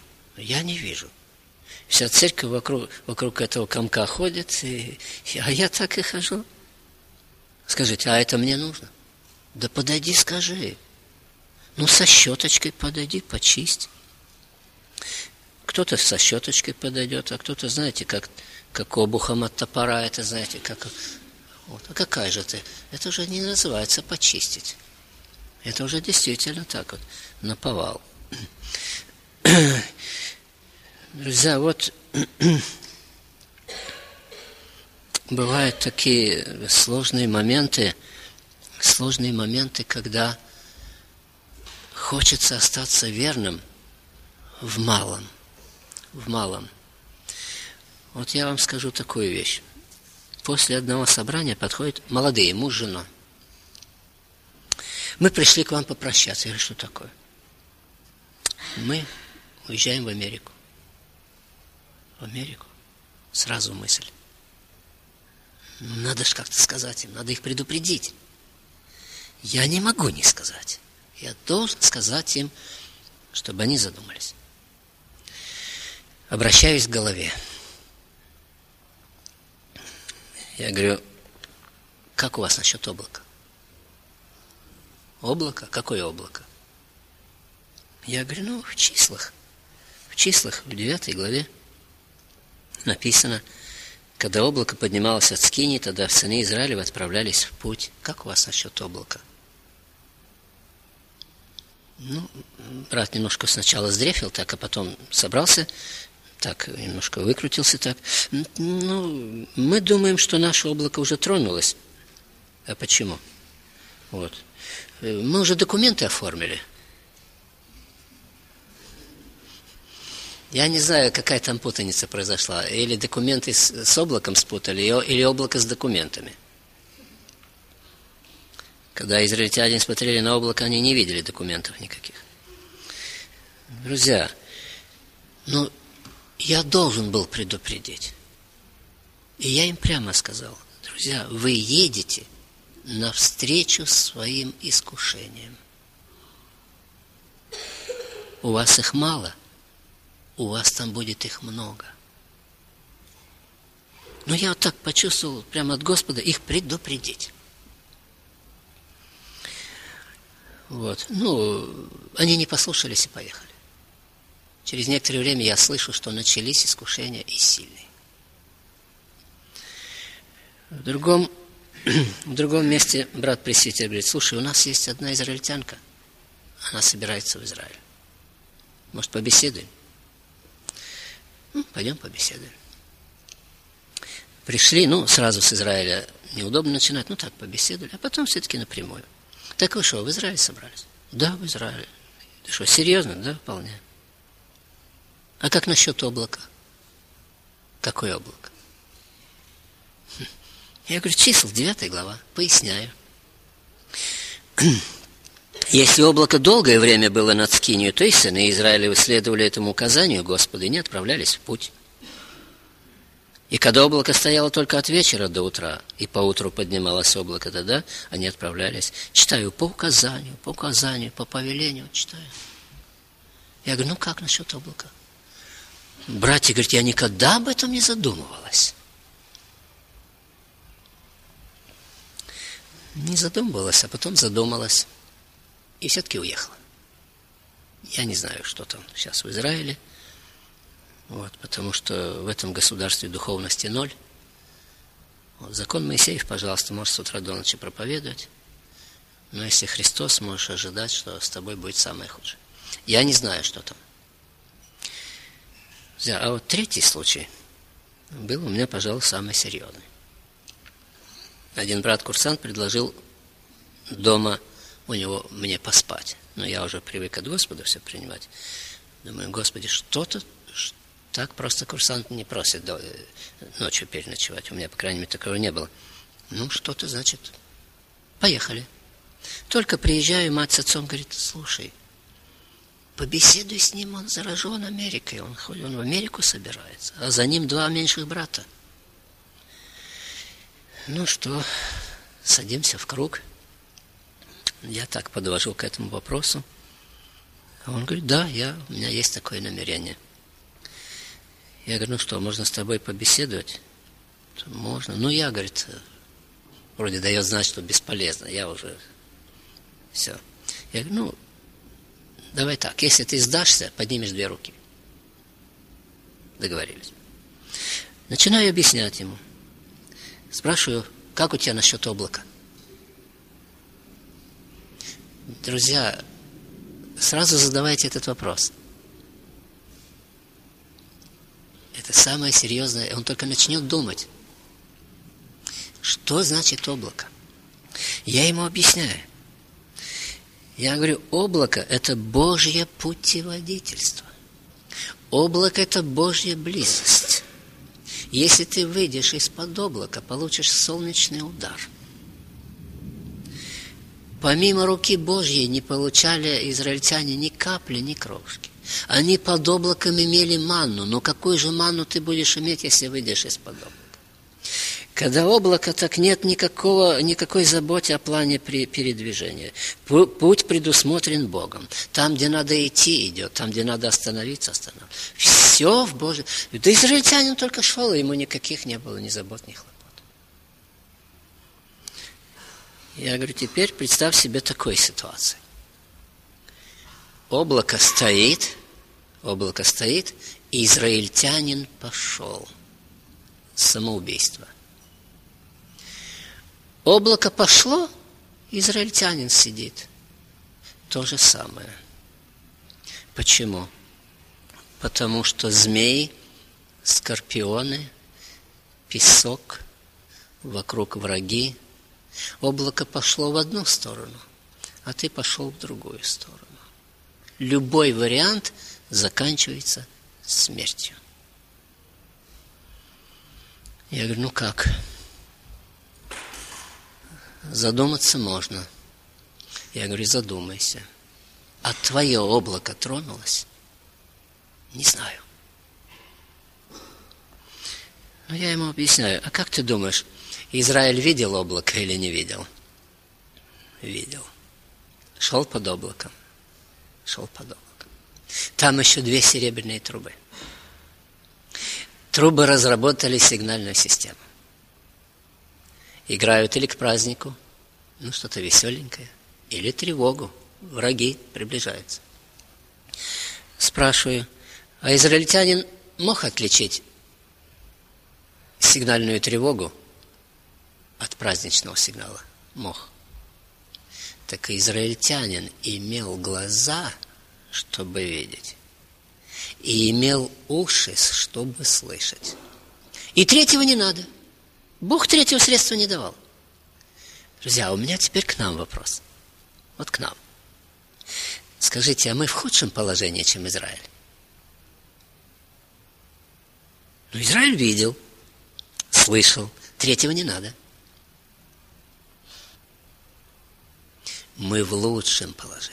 Вся церковь вокруг этого комка ходит, а я так и хожу. Скажите, а это мне нужно? Да подойди, скажи. Ну, со щеточкой подойди, почисть. Кто-то со щеточкой подойдет, а кто-то, знаете, как обухом от топора, это, знаете, как... Вот. А какая же ты? Это уже не называется почистить. Это уже действительно так вот, наповал. Друзья, вот бывают такие сложные моменты, когда хочется остаться верным в малом. Вот я вам скажу такую вещь. После одного собрания подходят молодые, муж, жена. Мы пришли к вам попрощаться. Я говорю, что такое? Мы уезжаем в Америку. В Америку? Сразу мысль. Надо же как-то сказать им, надо их предупредить. Я не могу не сказать. Я должен сказать им, чтобы они задумались. Обращаюсь к голове. Я говорю, как у вас насчет облака? Облако? Какое облако? Я говорю, в числах. В 9 главе написано, когда облако поднималось от Скинии, тогда сыны Израилева отправлялись в путь. Как у вас насчет облака? Брат немножко сначала сдрефил так, а потом собрался, так, немножко выкрутился так. Мы думаем, что наше облако уже тронулось. А почему? Вот. Мы уже документы оформили. Я не знаю, какая там путаница произошла. Или документы с облаком спутали, или облако с документами. Когда израильтяне смотрели на облако, они не видели документов никаких. Друзья, я должен был предупредить. И я им прямо сказал, друзья, вы едете навстречу своим искушениям. У вас их мало, у вас там будет их много. Но я вот так почувствовал прямо от Господа их предупредить. Вот. Они не послушались и поехали. Через некоторое время я слышу, что начались искушения и сильные. В другом месте брат-пресвитер говорит, слушай, у нас есть одна израильтянка, она собирается в Израиль. Может, побеседуем? Пойдем побеседуем. Пришли, сразу с Израиля неудобно начинать, так побеседовали, а потом все-таки напрямую. Так вы что, в Израиле собрались? Да, в Израиле. Ты что, серьезно? Да, вполне. А как насчет облака? Какое облако? Я говорю, чисел, 9 глава, поясняю. Если облако долгое время было над Скинию, то и сыны Израилевы следовали этому указанию Господа и не отправлялись в путь. И когда облако стояло только от вечера до утра, и поутру поднималось облако, тогда они отправлялись. Читаю по указанию, по повелению читаю. Я говорю, как насчет облака? Братья говорят, я никогда об этом не задумывалась. Не задумывалась, а потом задумалась. И все-таки уехала. Я не знаю, что там сейчас в Израиле. Потому что в этом государстве духовности 0. Закон Моисеев, пожалуйста, можешь с утра до ночи проповедовать. Но если Христос, можешь ожидать, что с тобой будет самое худшее. Я не знаю, что там. А вот третий случай был у меня, пожалуй, самый серьезный. Один брат-курсант предложил дома у него мне поспать. Но я уже привык от Господа все принимать. Думаю, Господи, что-то так просто курсант не просит ночью переночевать. У меня, по крайней мере, такого не было. Что-то, значит, поехали. Только приезжаю, мать с отцом говорит, слушай, побеседуй с ним, он заражен Америкой, он в Америку собирается, а за ним 2 меньших брата. Что, садимся в круг. Я так подвожу к этому вопросу. А он говорит, да, у меня есть такое намерение. Я говорю, что, можно с тобой побеседовать? Можно. Я, говорит, вроде дает знать, что бесполезно. Я уже все. Я говорю, давай так, если ты сдашься, поднимешь 2 руки. Договорились. Начинаю объяснять ему. Спрашиваю, как у тебя насчет облака? Друзья, сразу задавайте этот вопрос. Это самое серьезное. Он только начнет думать. Что значит облако? Я ему объясняю. Я говорю, облако – это Божье путеводительство. Облако – это Божья близость. Если ты выйдешь из-под облака, получишь солнечный удар. Помимо руки Божьей не получали израильтяне ни капли, ни крошки. Они под облаком имели манну. Но какую же манну ты будешь иметь, если выйдешь из-под облака? Когда облако, так нет никакой заботы о плане передвижения. Путь предусмотрен Богом. Там, где надо идти, идет. Там, где надо остановиться, останавливается. Все в Божьем. Да израильтянин только шел, и ему никаких не было ни забот, ни хлопот. Я говорю, теперь представь себе такую ситуацию. Облако стоит, и израильтянин пошел. Самоубийство. Облако пошло, израильтянин сидит. То же самое. Почему? Потому что змеи, скорпионы, песок, вокруг враги. Облако пошло в одну сторону, а ты пошел в другую сторону. Любой вариант заканчивается смертью. Я говорю, ну как? Задуматься можно. Я говорю, задумайся. А твое облако тронулось? Не знаю. Но я ему объясняю, а как ты думаешь, Израиль видел облако или не видел? Видел. Шел под облаком. Там еще 2 серебряные трубы. Трубы разработали сигнальную систему. Играют или к празднику, что-то веселенькое, или тревогу. Враги приближаются. Спрашиваю, а израильтянин мог отличить сигнальную тревогу от праздничного сигнала? Мог. Так и израильтянин имел глаза, чтобы видеть, и имел уши, чтобы слышать. И 3-го не надо. Бог 3-го средства не давал. Друзья, у меня теперь к нам вопрос. Вот к нам. Скажите, а мы в худшем положении, чем Израиль? Израиль видел, слышал. 3-го не надо. Мы в лучшем положении.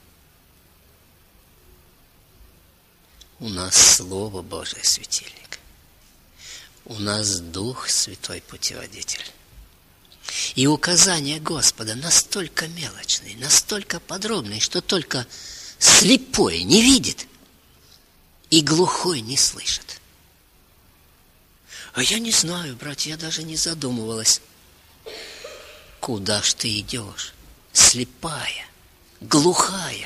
У нас Слово Божие светильник. У нас Дух Святой путеводитель. И указания Господа настолько мелочные, настолько подробные, что только слепой не видит и глухой не слышит. А я не знаю, братья, я даже не задумывалась. Куда ж ты идешь? Слепая, глухая.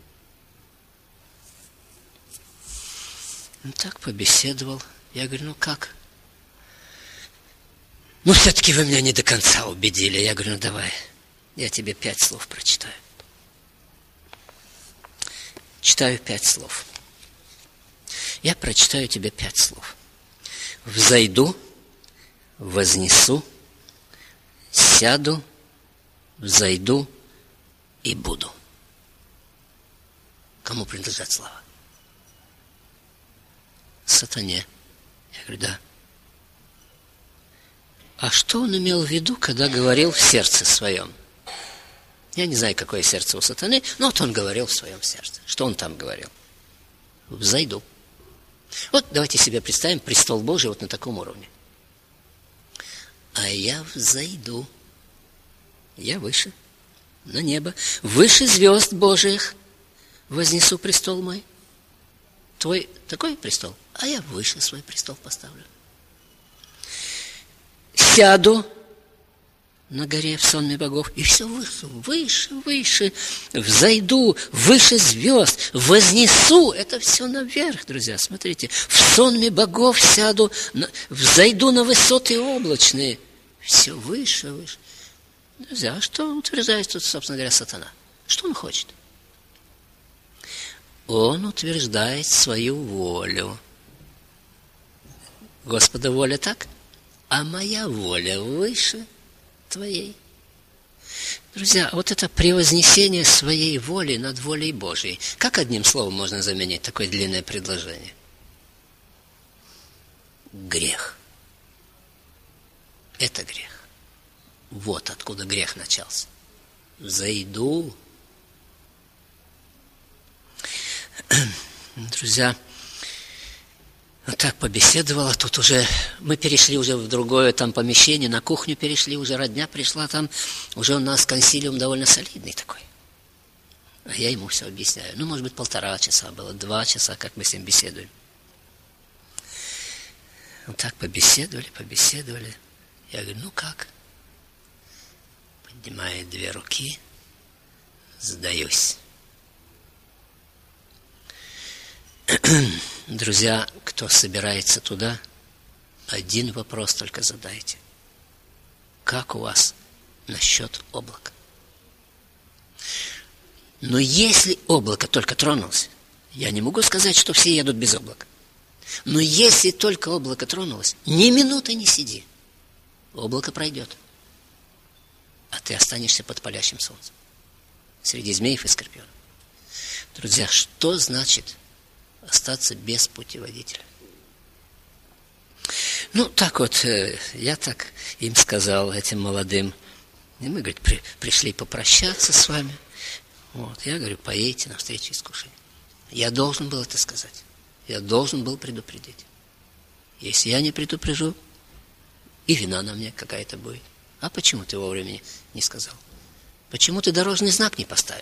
Так побеседовал. Я говорю, ну как? Все-таки вы меня не до конца убедили. Я говорю, давай, я тебе 5 слов прочитаю. Читаю 5 слов. Я прочитаю тебе 5 слов. Взойду, вознесу, сяду, взойду и буду. Кому принадлежат слова? Сатане. Я говорю, да. А что он имел в виду, когда говорил в сердце своем? Я не знаю, какое сердце у сатаны, но вот он говорил в своем сердце. Что он там говорил? Взойду. Вот давайте себе представим престол Божий вот на таком уровне. А я взойду. Я выше, на небо. Выше звезд Божиих вознесу престол мой. Твой такой престол, а я выше свой престол поставлю. Сяду на горе в сонме богов, и все выше, выше, выше, взойду выше звезд, вознесу, это все наверх, друзья, смотрите, в сонме богов сяду, взойду на высоты облачные, все выше, выше. Друзья, а что утверждает тут, собственно говоря, сатана? Что он хочет? Он утверждает свою волю. Господа воля так, а моя воля выше твоей. Друзья, вот это превознесение своей воли над волей Божией. Как одним словом можно заменить такое длинное предложение? Грех. Это грех. Вот откуда грех начался. Взойду. Друзья, вот так побеседовала, тут уже мы перешли уже в другое там помещение, на кухню перешли, уже родня пришла там, уже у нас консилиум довольно солидный такой. А я ему все объясняю. Ну, может быть, 1,5 часа было, 2 часа, как мы с ним беседуем. Вот так побеседовали. Я говорю, ну как? Поднимает 2 руки, сдаюсь. Друзья, кто собирается туда, один вопрос только задайте. Как у вас насчет облака? Но если облако только тронулось, я не могу сказать, что все едут без облака. Но если только облако тронулось, ни минуты не сиди. Облако пройдет. А ты останешься под палящим солнцем. Среди змеев и скорпионов. Друзья, что значит остаться без путеводителя? Ну, так вот, я так им сказал, этим молодым. И мы, говорит, пришли попрощаться с вами. Вот, я говорю, поедете на встречу искушения. Я должен был это сказать. Я должен был предупредить. Если я не предупрежу, и вина на мне какая-то будет. А почему ты вовремя не сказал? Почему ты дорожный знак не поставил?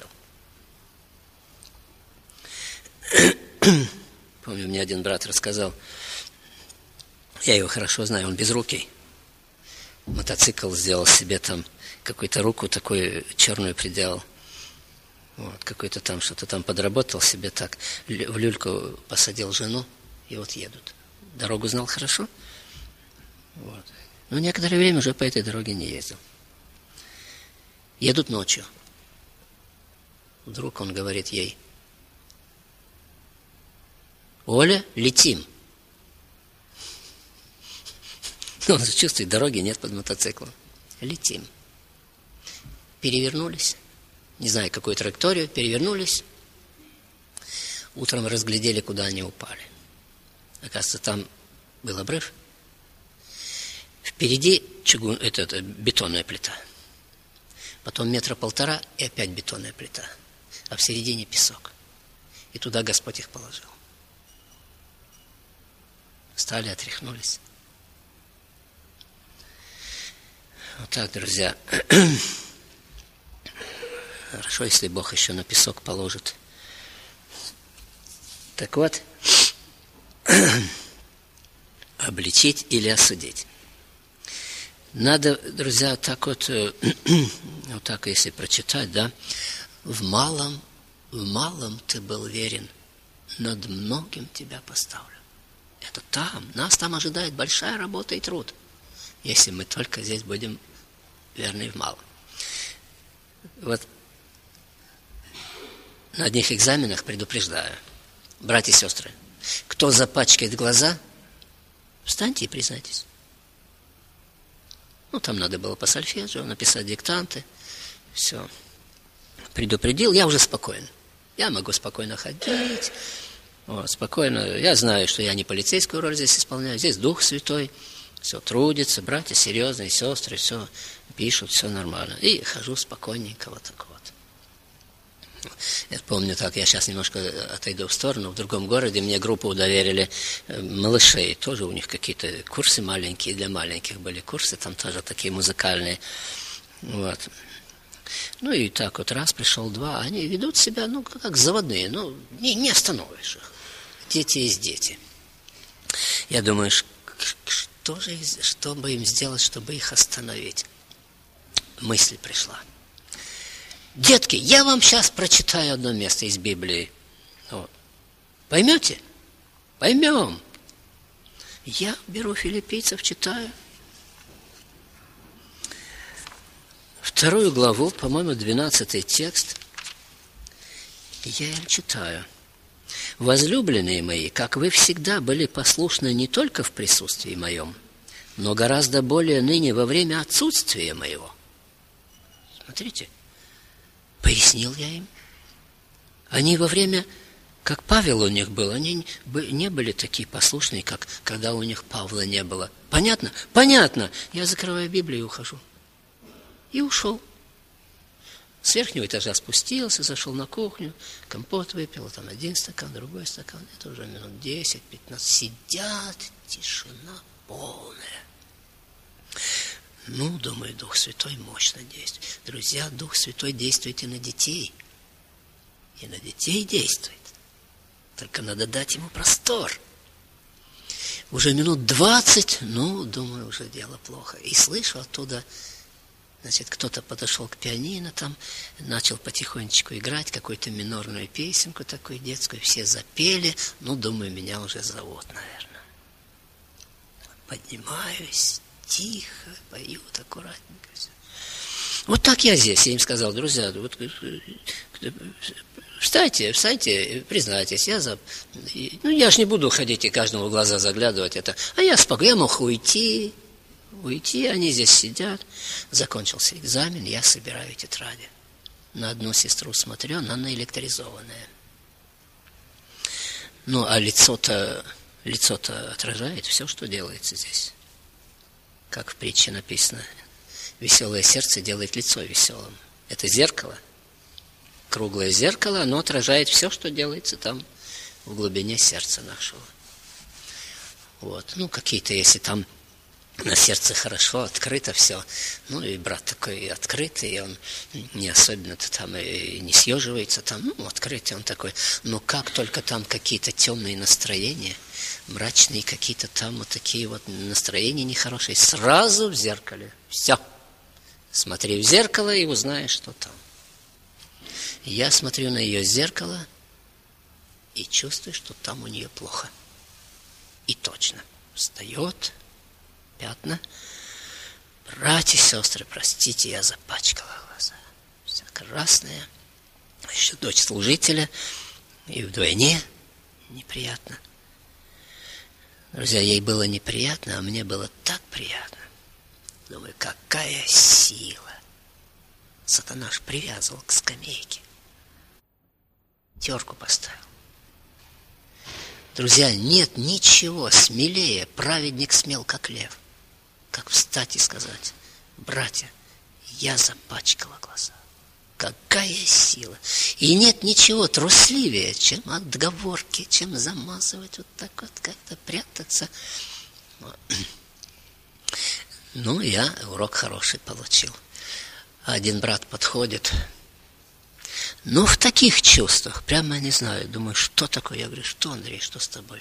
Помню, мне один брат рассказал, я его хорошо знаю, он безрукий. Мотоцикл сделал себе там какую-то руку такую черную приделал. Вот, какой-то там, что-то там подработал себе так. В люльку посадил жену, и вот едут. Дорогу знал хорошо. Вот. Но некоторое время уже по этой дороге не ездил. Едут ночью. Вдруг он говорит ей: Оля, летим. Он чувствует, дороги нет под мотоциклом. Летим. Перевернулись. Не знаю, какую траекторию. Перевернулись. Утром разглядели, куда они упали. Оказывается, там был обрыв. Впереди бетонная плита. Потом 1,5 метра и опять бетонная плита. А в середине песок. И туда Господь их положил. Встали, отряхнулись. Вот так, друзья. Хорошо, если Бог еще на песок положит. Так вот, обличить или осудить. Надо, друзья, так вот так если прочитать, да, в малом ты был верен, над многим тебя поставлю. Это там, нас там ожидает большая работа и труд, если мы только здесь будем верны в малом. Вот на одних экзаменах предупреждаю, братья и сестры, кто запачкает глаза, встаньте и признайтесь. Ну, там надо было по сольфеджио написать диктанты. Все. Предупредил, я уже спокоен. Я могу спокойно ходить. Вот, спокойно. Я знаю, что я не полицейскую роль здесь исполняю. Здесь Дух Святой. Все трудится. Братья серьезные, сестры, все пишут, все нормально. И хожу спокойненько вот так вот. Я помню так, я сейчас немножко отойду в сторону. В другом городе мне группу доверили малышей. Тоже у них какие-то курсы маленькие, для маленьких были курсы. Там тоже такие музыкальные. Вот. Ну и так вот раз пришел, два. Они ведут себя, ну, как заводные. Ну, не остановишь их. Дети есть дети. Я думаю, что бы им сделать, чтобы их остановить? мысль пришла. Детки, я вам сейчас прочитаю одно место из Библии. Вот. Поймете? Поймем. Я беру Филиппийцев, читаю. 2 главу, по-моему, 12 текст. Я им читаю. «Возлюбленные мои, как вы всегда были послушны не только в присутствии моем, но гораздо более ныне во время отсутствия моего». Смотрите, пояснил я им. Они во время, как Павел у них был, они не были такие послушные, как когда у них Павла не было. Понятно? Понятно. Я закрываю Библию и ухожу. И ушел. С верхнего этажа спустился, зашел на кухню, компот выпил, там один стакан, другой стакан. Это уже минут 10-15. Сидят, тишина полная. Ну, думаю, Дух Святой мощно действует. Друзья, Дух Святой действует и на детей. И на детей действует. Только надо дать ему простор. Уже минут 20, ну, думаю, уже дело плохо. И слышу оттуда... Значит, кто-то подошел к пианино, там начал потихонечку играть какую-то минорную песенку такую детскую, все запели, ну, думаю, меня уже зовут, наверное. Поднимаюсь, тихо, поют, аккуратненько. Вот так я здесь, я им сказал, друзья, вот, встаньте, признайтесь, я ж не буду ходить и каждому в глаза заглядывать, а я спокойно, я мог уйти, они здесь сидят. Закончился экзамен, я собираю тетради. На одну сестру смотрю, она наэлектризованная. Ну, а лицо-то отражает все, что делается здесь. Как в притче написано, веселое сердце делает лицо веселым. Это зеркало, круглое зеркало, оно отражает все, что делается там в глубине сердца нашего. Вот, ну, какие-то, если там на сердце хорошо, открыто все. Ну, и брат такой открытый, и он не особенно-то там и не съеживается там, ну, открытый он такой. Но как только там какие-то темные настроения, мрачные какие-то там вот такие вот настроения нехорошие, сразу в зеркале. Все. Смотри в зеркало и узнаешь, что там. Я смотрю на ее зеркало и чувствую, что там у нее плохо. И точно. Встает, пятна. Братья и сестры, простите, я запачкала глаза. Вся красная. А еще дочь служителя. И вдвойне неприятно. Друзья, ей было неприятно, а мне было так приятно. Думаю, какая сила. Сатана ж привязывал к скамейке. Терку поставил. Друзья, нет ничего смелее, праведник смел, как лев. Как встать и сказать: братья, я запачкала глаза. Какая сила! И нет ничего трусливее, чем отговорки, чем замазывать вот так вот, как-то прятаться. Ну, я урок хороший получил. Один брат подходит. Ну, в таких чувствах, прямо не знаю, думаю, что такое? Я говорю, что, Андрей, что с тобой?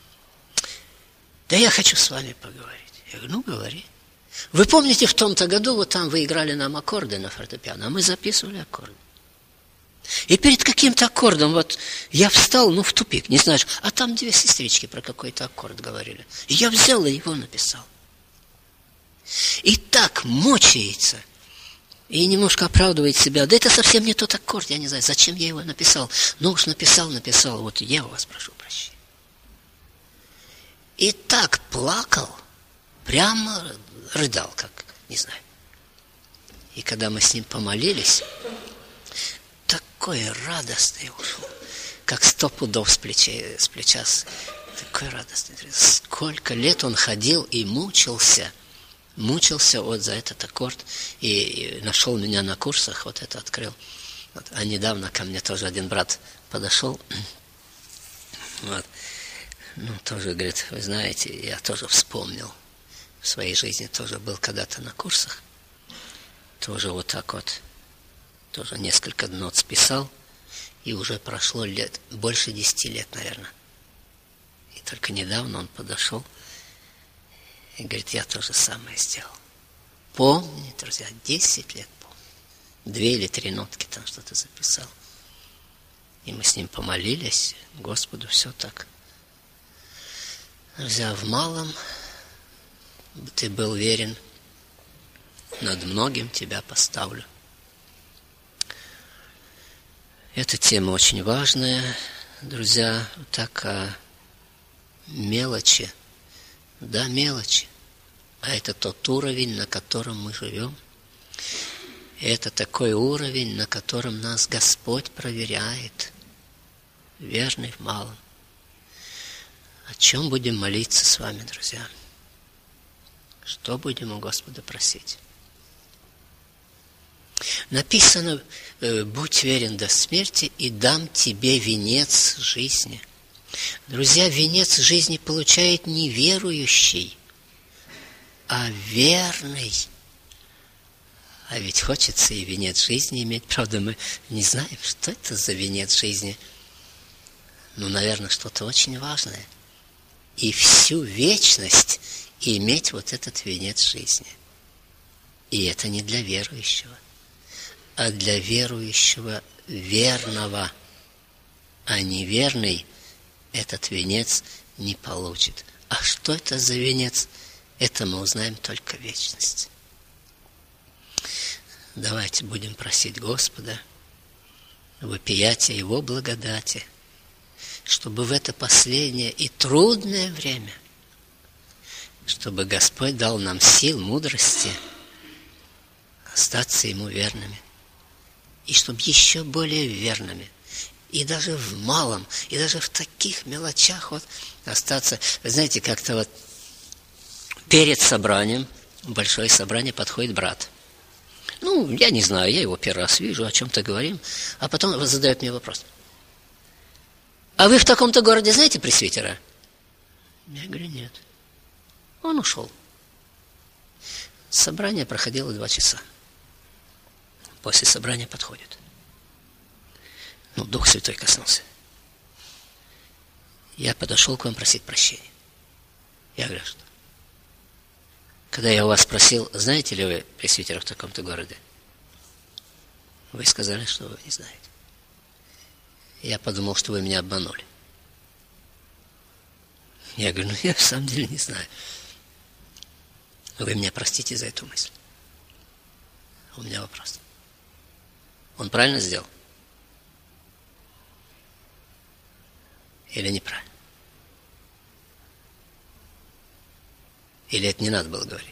Да я хочу с вами поговорить. Я говорю, ну, говори. Вы помните, в том-то году вот там вы играли нам аккорды на фортепиано, а мы записывали аккорды. И перед каким-то аккордом вот я встал, ну, в тупик, не знаешь, а там две сестрички про какой-то аккорд говорили. И я взял и его написал. И так мучается, и немножко оправдывает себя. Да это совсем не тот аккорд, я не знаю, зачем я его написал. Ну уж написал, вот я у вас прошу прощения. И так плакал, прямо рыдал, как, не знаю. И когда мы с ним помолились, такой радостный ушел, как 100 пудов с плеча. Такой радостный. Сколько лет он ходил и мучился вот за этот аккорд, и нашел меня на курсах, вот это открыл. Вот. А недавно ко мне тоже один брат подошел, вот. Ну, тоже говорит, вы знаете, я тоже вспомнил, в своей жизни тоже был когда-то на курсах, тоже вот так вот, тоже несколько нот списал, и уже прошло лет, больше 10 лет, наверное. И только недавно он подошел и говорит, я то же самое сделал. помнит, друзья, 10 лет помнит. 2 или 3 нотки там что-то записал. И мы с ним помолились, Господу все так. Друзья, в малом ты был верен, над многим тебя поставлю. Эта тема очень важная, друзья, так о мелочи. Да, мелочи. А это тот уровень, на котором мы живем. Это такой уровень, на котором нас Господь проверяет. Верный в малом. О чем будем молиться с вами, друзья? Что будем у Господа просить? Написано: будь верен до смерти, и дам тебе венец жизни. Друзья, венец жизни получает не верующий, а верный. А ведь хочется и венец жизни иметь. Правда, мы не знаем, что это за венец жизни. Ну, наверное, что-то очень важное. И всю вечность иметь вот этот венец жизни. И это не для верующего, а для верующего верного. А неверный этот венец не получит. А что это за венец? Это мы узнаем только в вечности. Давайте будем просить Господа, вопиять о Его благодати, чтобы в это последнее и трудное время, чтобы Господь дал нам сил, мудрости остаться Ему верными. И чтобы еще более верными. И даже в малом, и даже в таких мелочах вот остаться. Вы знаете, как-то вот перед собранием, большое собрание, подходит брат. Ну, я не знаю, я его первый раз вижу, о чем-то говорим. А потом задает мне вопрос. А вы в таком-то городе знаете пресвитера? Я говорю, нет. Он ушел. Собрание проходило 2 часа. После собрания подходит. Ну, Дух Святой коснулся. Я подошел к вам просить прощения. Я говорю, что? Когда я у вас спросил, знаете ли вы пресвитера в таком-то городе? Вы сказали, что вы не знаете. Я подумал, что вы меня обманули. Я говорю, ну я в самом деле не знаю. Вы меня простите за эту мысль. У меня вопрос. Он правильно сделал? Или неправильно? Или это не надо было говорить?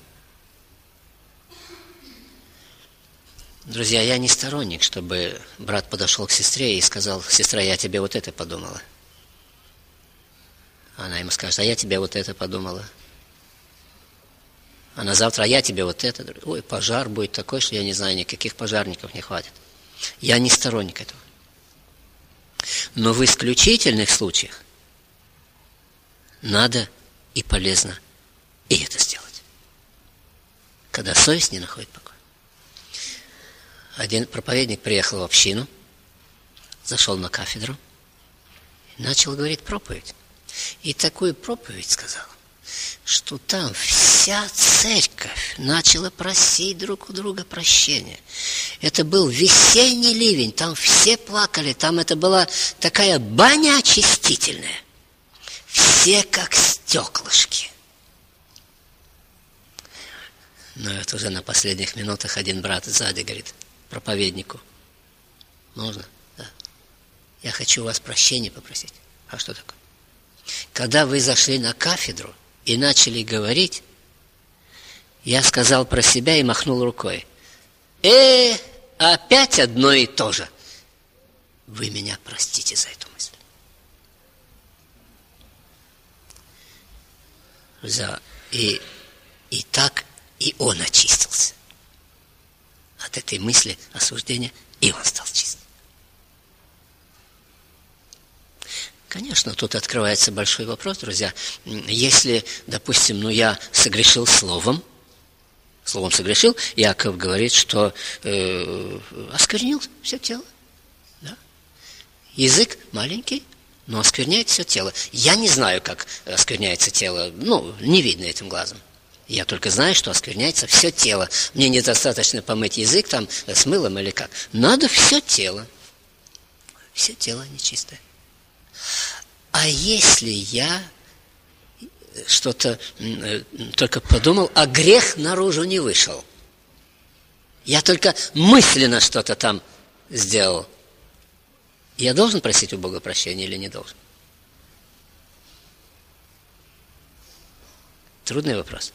Друзья, я не сторонник, чтобы брат подошел к сестре и сказал, сестра, я тебе вот это подумала. Она ему скажет, а я тебе вот это подумала. А на завтра, а я тебе вот это. Ой, пожар будет такой, что я не знаю, никаких пожарников не хватит. Я не сторонник этого. Но в исключительных случаях надо и полезно и это сделать. Когда совесть не находит покоя. Один проповедник приехал в общину, зашел на кафедру, начал говорить проповедь. И такую проповедь сказал, что там вся церковь начала просить друг у друга прощения. Это был весенний ливень, там все плакали, там это была такая баня очистительная. Все как стеклышки. Но это уже на последних минутах один брат сзади говорит проповеднику. Можно? Да. Я хочу у вас прощения попросить. А что такое? Когда вы зашли на кафедру и начали говорить, я сказал про себя и махнул рукой. Опять одно и то же. Вы меня простите за эту мысль. И так и он очистился. От этой мысли осуждения, и он стал чист. Конечно, тут открывается большой вопрос, друзья. Если, допустим, я согрешил словом согрешил, Иаков говорит, что осквернил все тело. Да? Язык маленький, но оскверняет все тело. Я не знаю, как оскверняется тело, не видно этим глазом. Я только знаю, что оскверняется все тело. Мне недостаточно помыть язык там с мылом или как. Надо все тело. Все тело нечистое. А если я что-то только подумал, а грех наружу не вышел? Я только мысленно что-то там сделал. Я должен просить у Бога прощения или не должен? Трудный вопрос.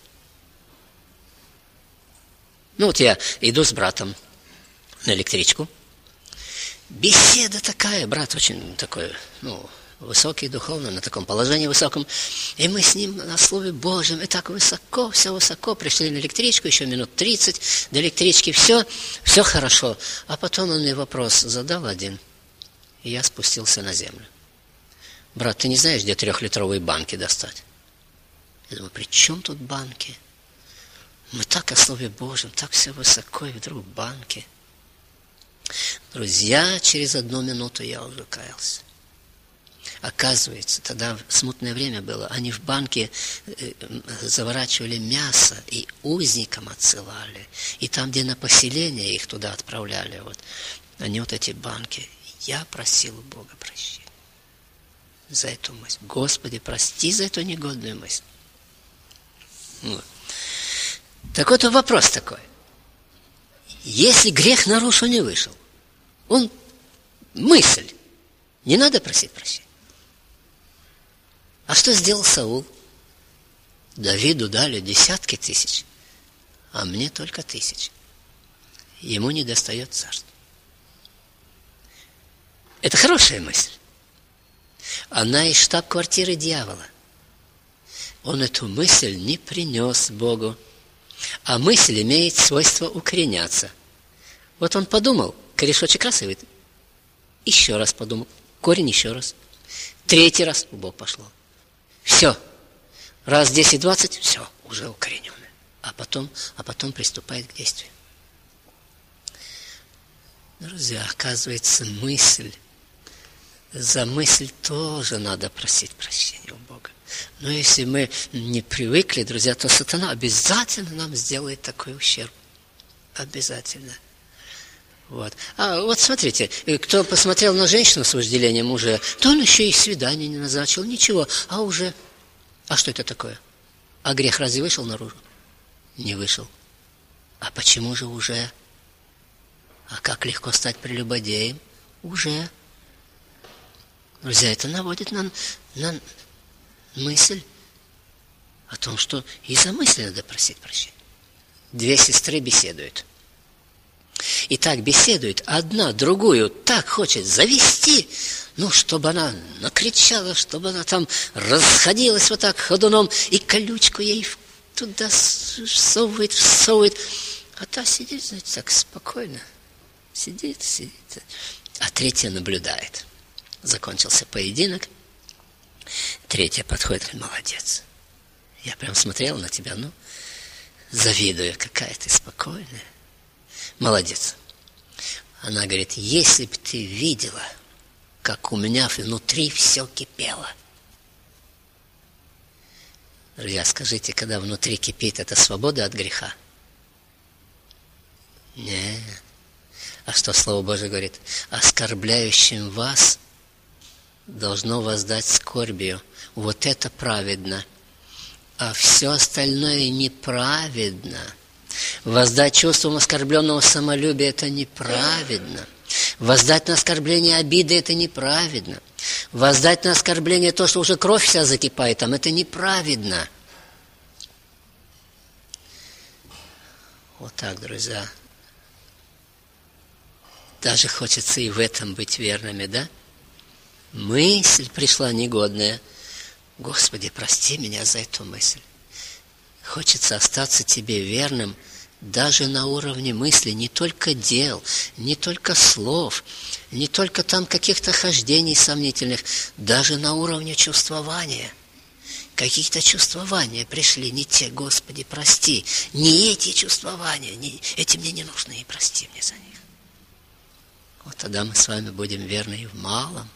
Ну вот я иду с братом на электричку. Беседа такая, брат очень такой, высокий духовно, на таком положении высоком. И мы с ним на Слове Божьем, и так высоко, все высоко, пришли на электричку, еще минут 30 до электрички, все хорошо. А потом он мне вопрос задал один, и я спустился на землю. Брат, ты не знаешь, где 3-литровые банки достать? Я думаю, при чем тут банки? Мы так о Слове Божьем, так все высоко, и вдруг банки. Друзья, через 1 минуту я уже каялся. Оказывается, тогда смутное время было, они в банке заворачивали мясо и узникам отсылали. И там, где на поселение их туда отправляли, они эти банки. Я просил у Бога прощения за эту мысль. Господи, прости за эту негодную мысль. Так вот вопрос такой. Если грех наружу не вышел, он мысль, не надо просить прощения. А что сделал Саул? Давиду дали десятки тысяч, а мне только 1000. Ему не достает царства. Это хорошая мысль. Она из штаб-квартиры дьявола. Он эту мысль не принес Богу. А мысль имеет свойство укореняться. Вот он подумал, корешочек раз и вытащил. Еще раз подумал, корень еще раз. 3-й раз, Бог пошло. Все. Раз 10-20, все, уже укоренено. А потом приступает к действию. Друзья, оказывается, за мысль тоже надо просить прощения у Бога. Но если мы не привыкли, друзья, то сатана обязательно нам сделает такой ущерб. Обязательно. А вот смотрите, кто посмотрел на женщину с вожделением уже, то он еще и свидание не назначил, ничего, а что это такое? А грех разве вышел наружу? Не вышел. А почему же уже? А как легко стать прелюбодеем? Уже. Друзья, это наводит на мысль о том, что и за мысли надо просить прощения. 2 сестры беседуют. И так беседуют, одна другую так хочет завести, чтобы она накричала, чтобы она там расходилась вот так ходуном, и колючку ей туда всовывает. А та сидит, знаете, так спокойно. Сидит. А 3-я наблюдает. Закончился поединок. 3-я подходит и говорит, молодец. Я прям смотрел на тебя, завидую, какая ты спокойная. Молодец. Она говорит, если бы ты видела, как у меня внутри все кипело. Друзья, скажите, когда внутри кипит, это свобода от греха? Нет. А что Слово Божие говорит? Оскорбляющим вас должно воздать скорбью. Вот это праведно. А все остальное неправедно. Воздать чувством оскорбленного самолюбия – это неправедно. Воздать на оскорбление обиды – это неправедно. Воздать на оскорбление то, что уже кровь вся закипает, там, это неправедно. Вот так, друзья. Даже хочется и в этом быть верными, да? Мысль пришла негодная. Господи, прости меня за эту мысль. Хочется остаться тебе верным даже на уровне мысли, не только дел, не только слов, не только там каких-то хождений сомнительных, даже на уровне чувствования. Какие-то чувствования пришли не те, Господи, прости. Не эти чувствования, эти мне не нужны, и прости мне за них. Вот тогда мы с вами будем верны и в малом.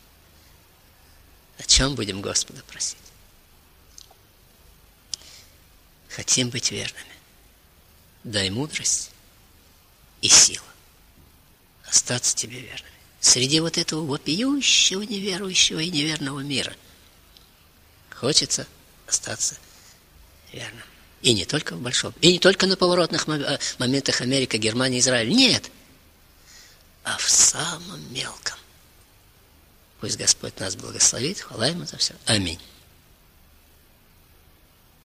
О чем будем Господа просить? хотим быть верными. Дай мудрость и сила остаться тебе верными. Среди вот этого вопиющего, неверующего и неверного мира хочется остаться верным. И не только в большом, и не только на поворотных моментах Америка, Германия, Израиль. Нет, а в самом мелком. Пусть Господь нас благословит. Хвала Ему за все. Аминь.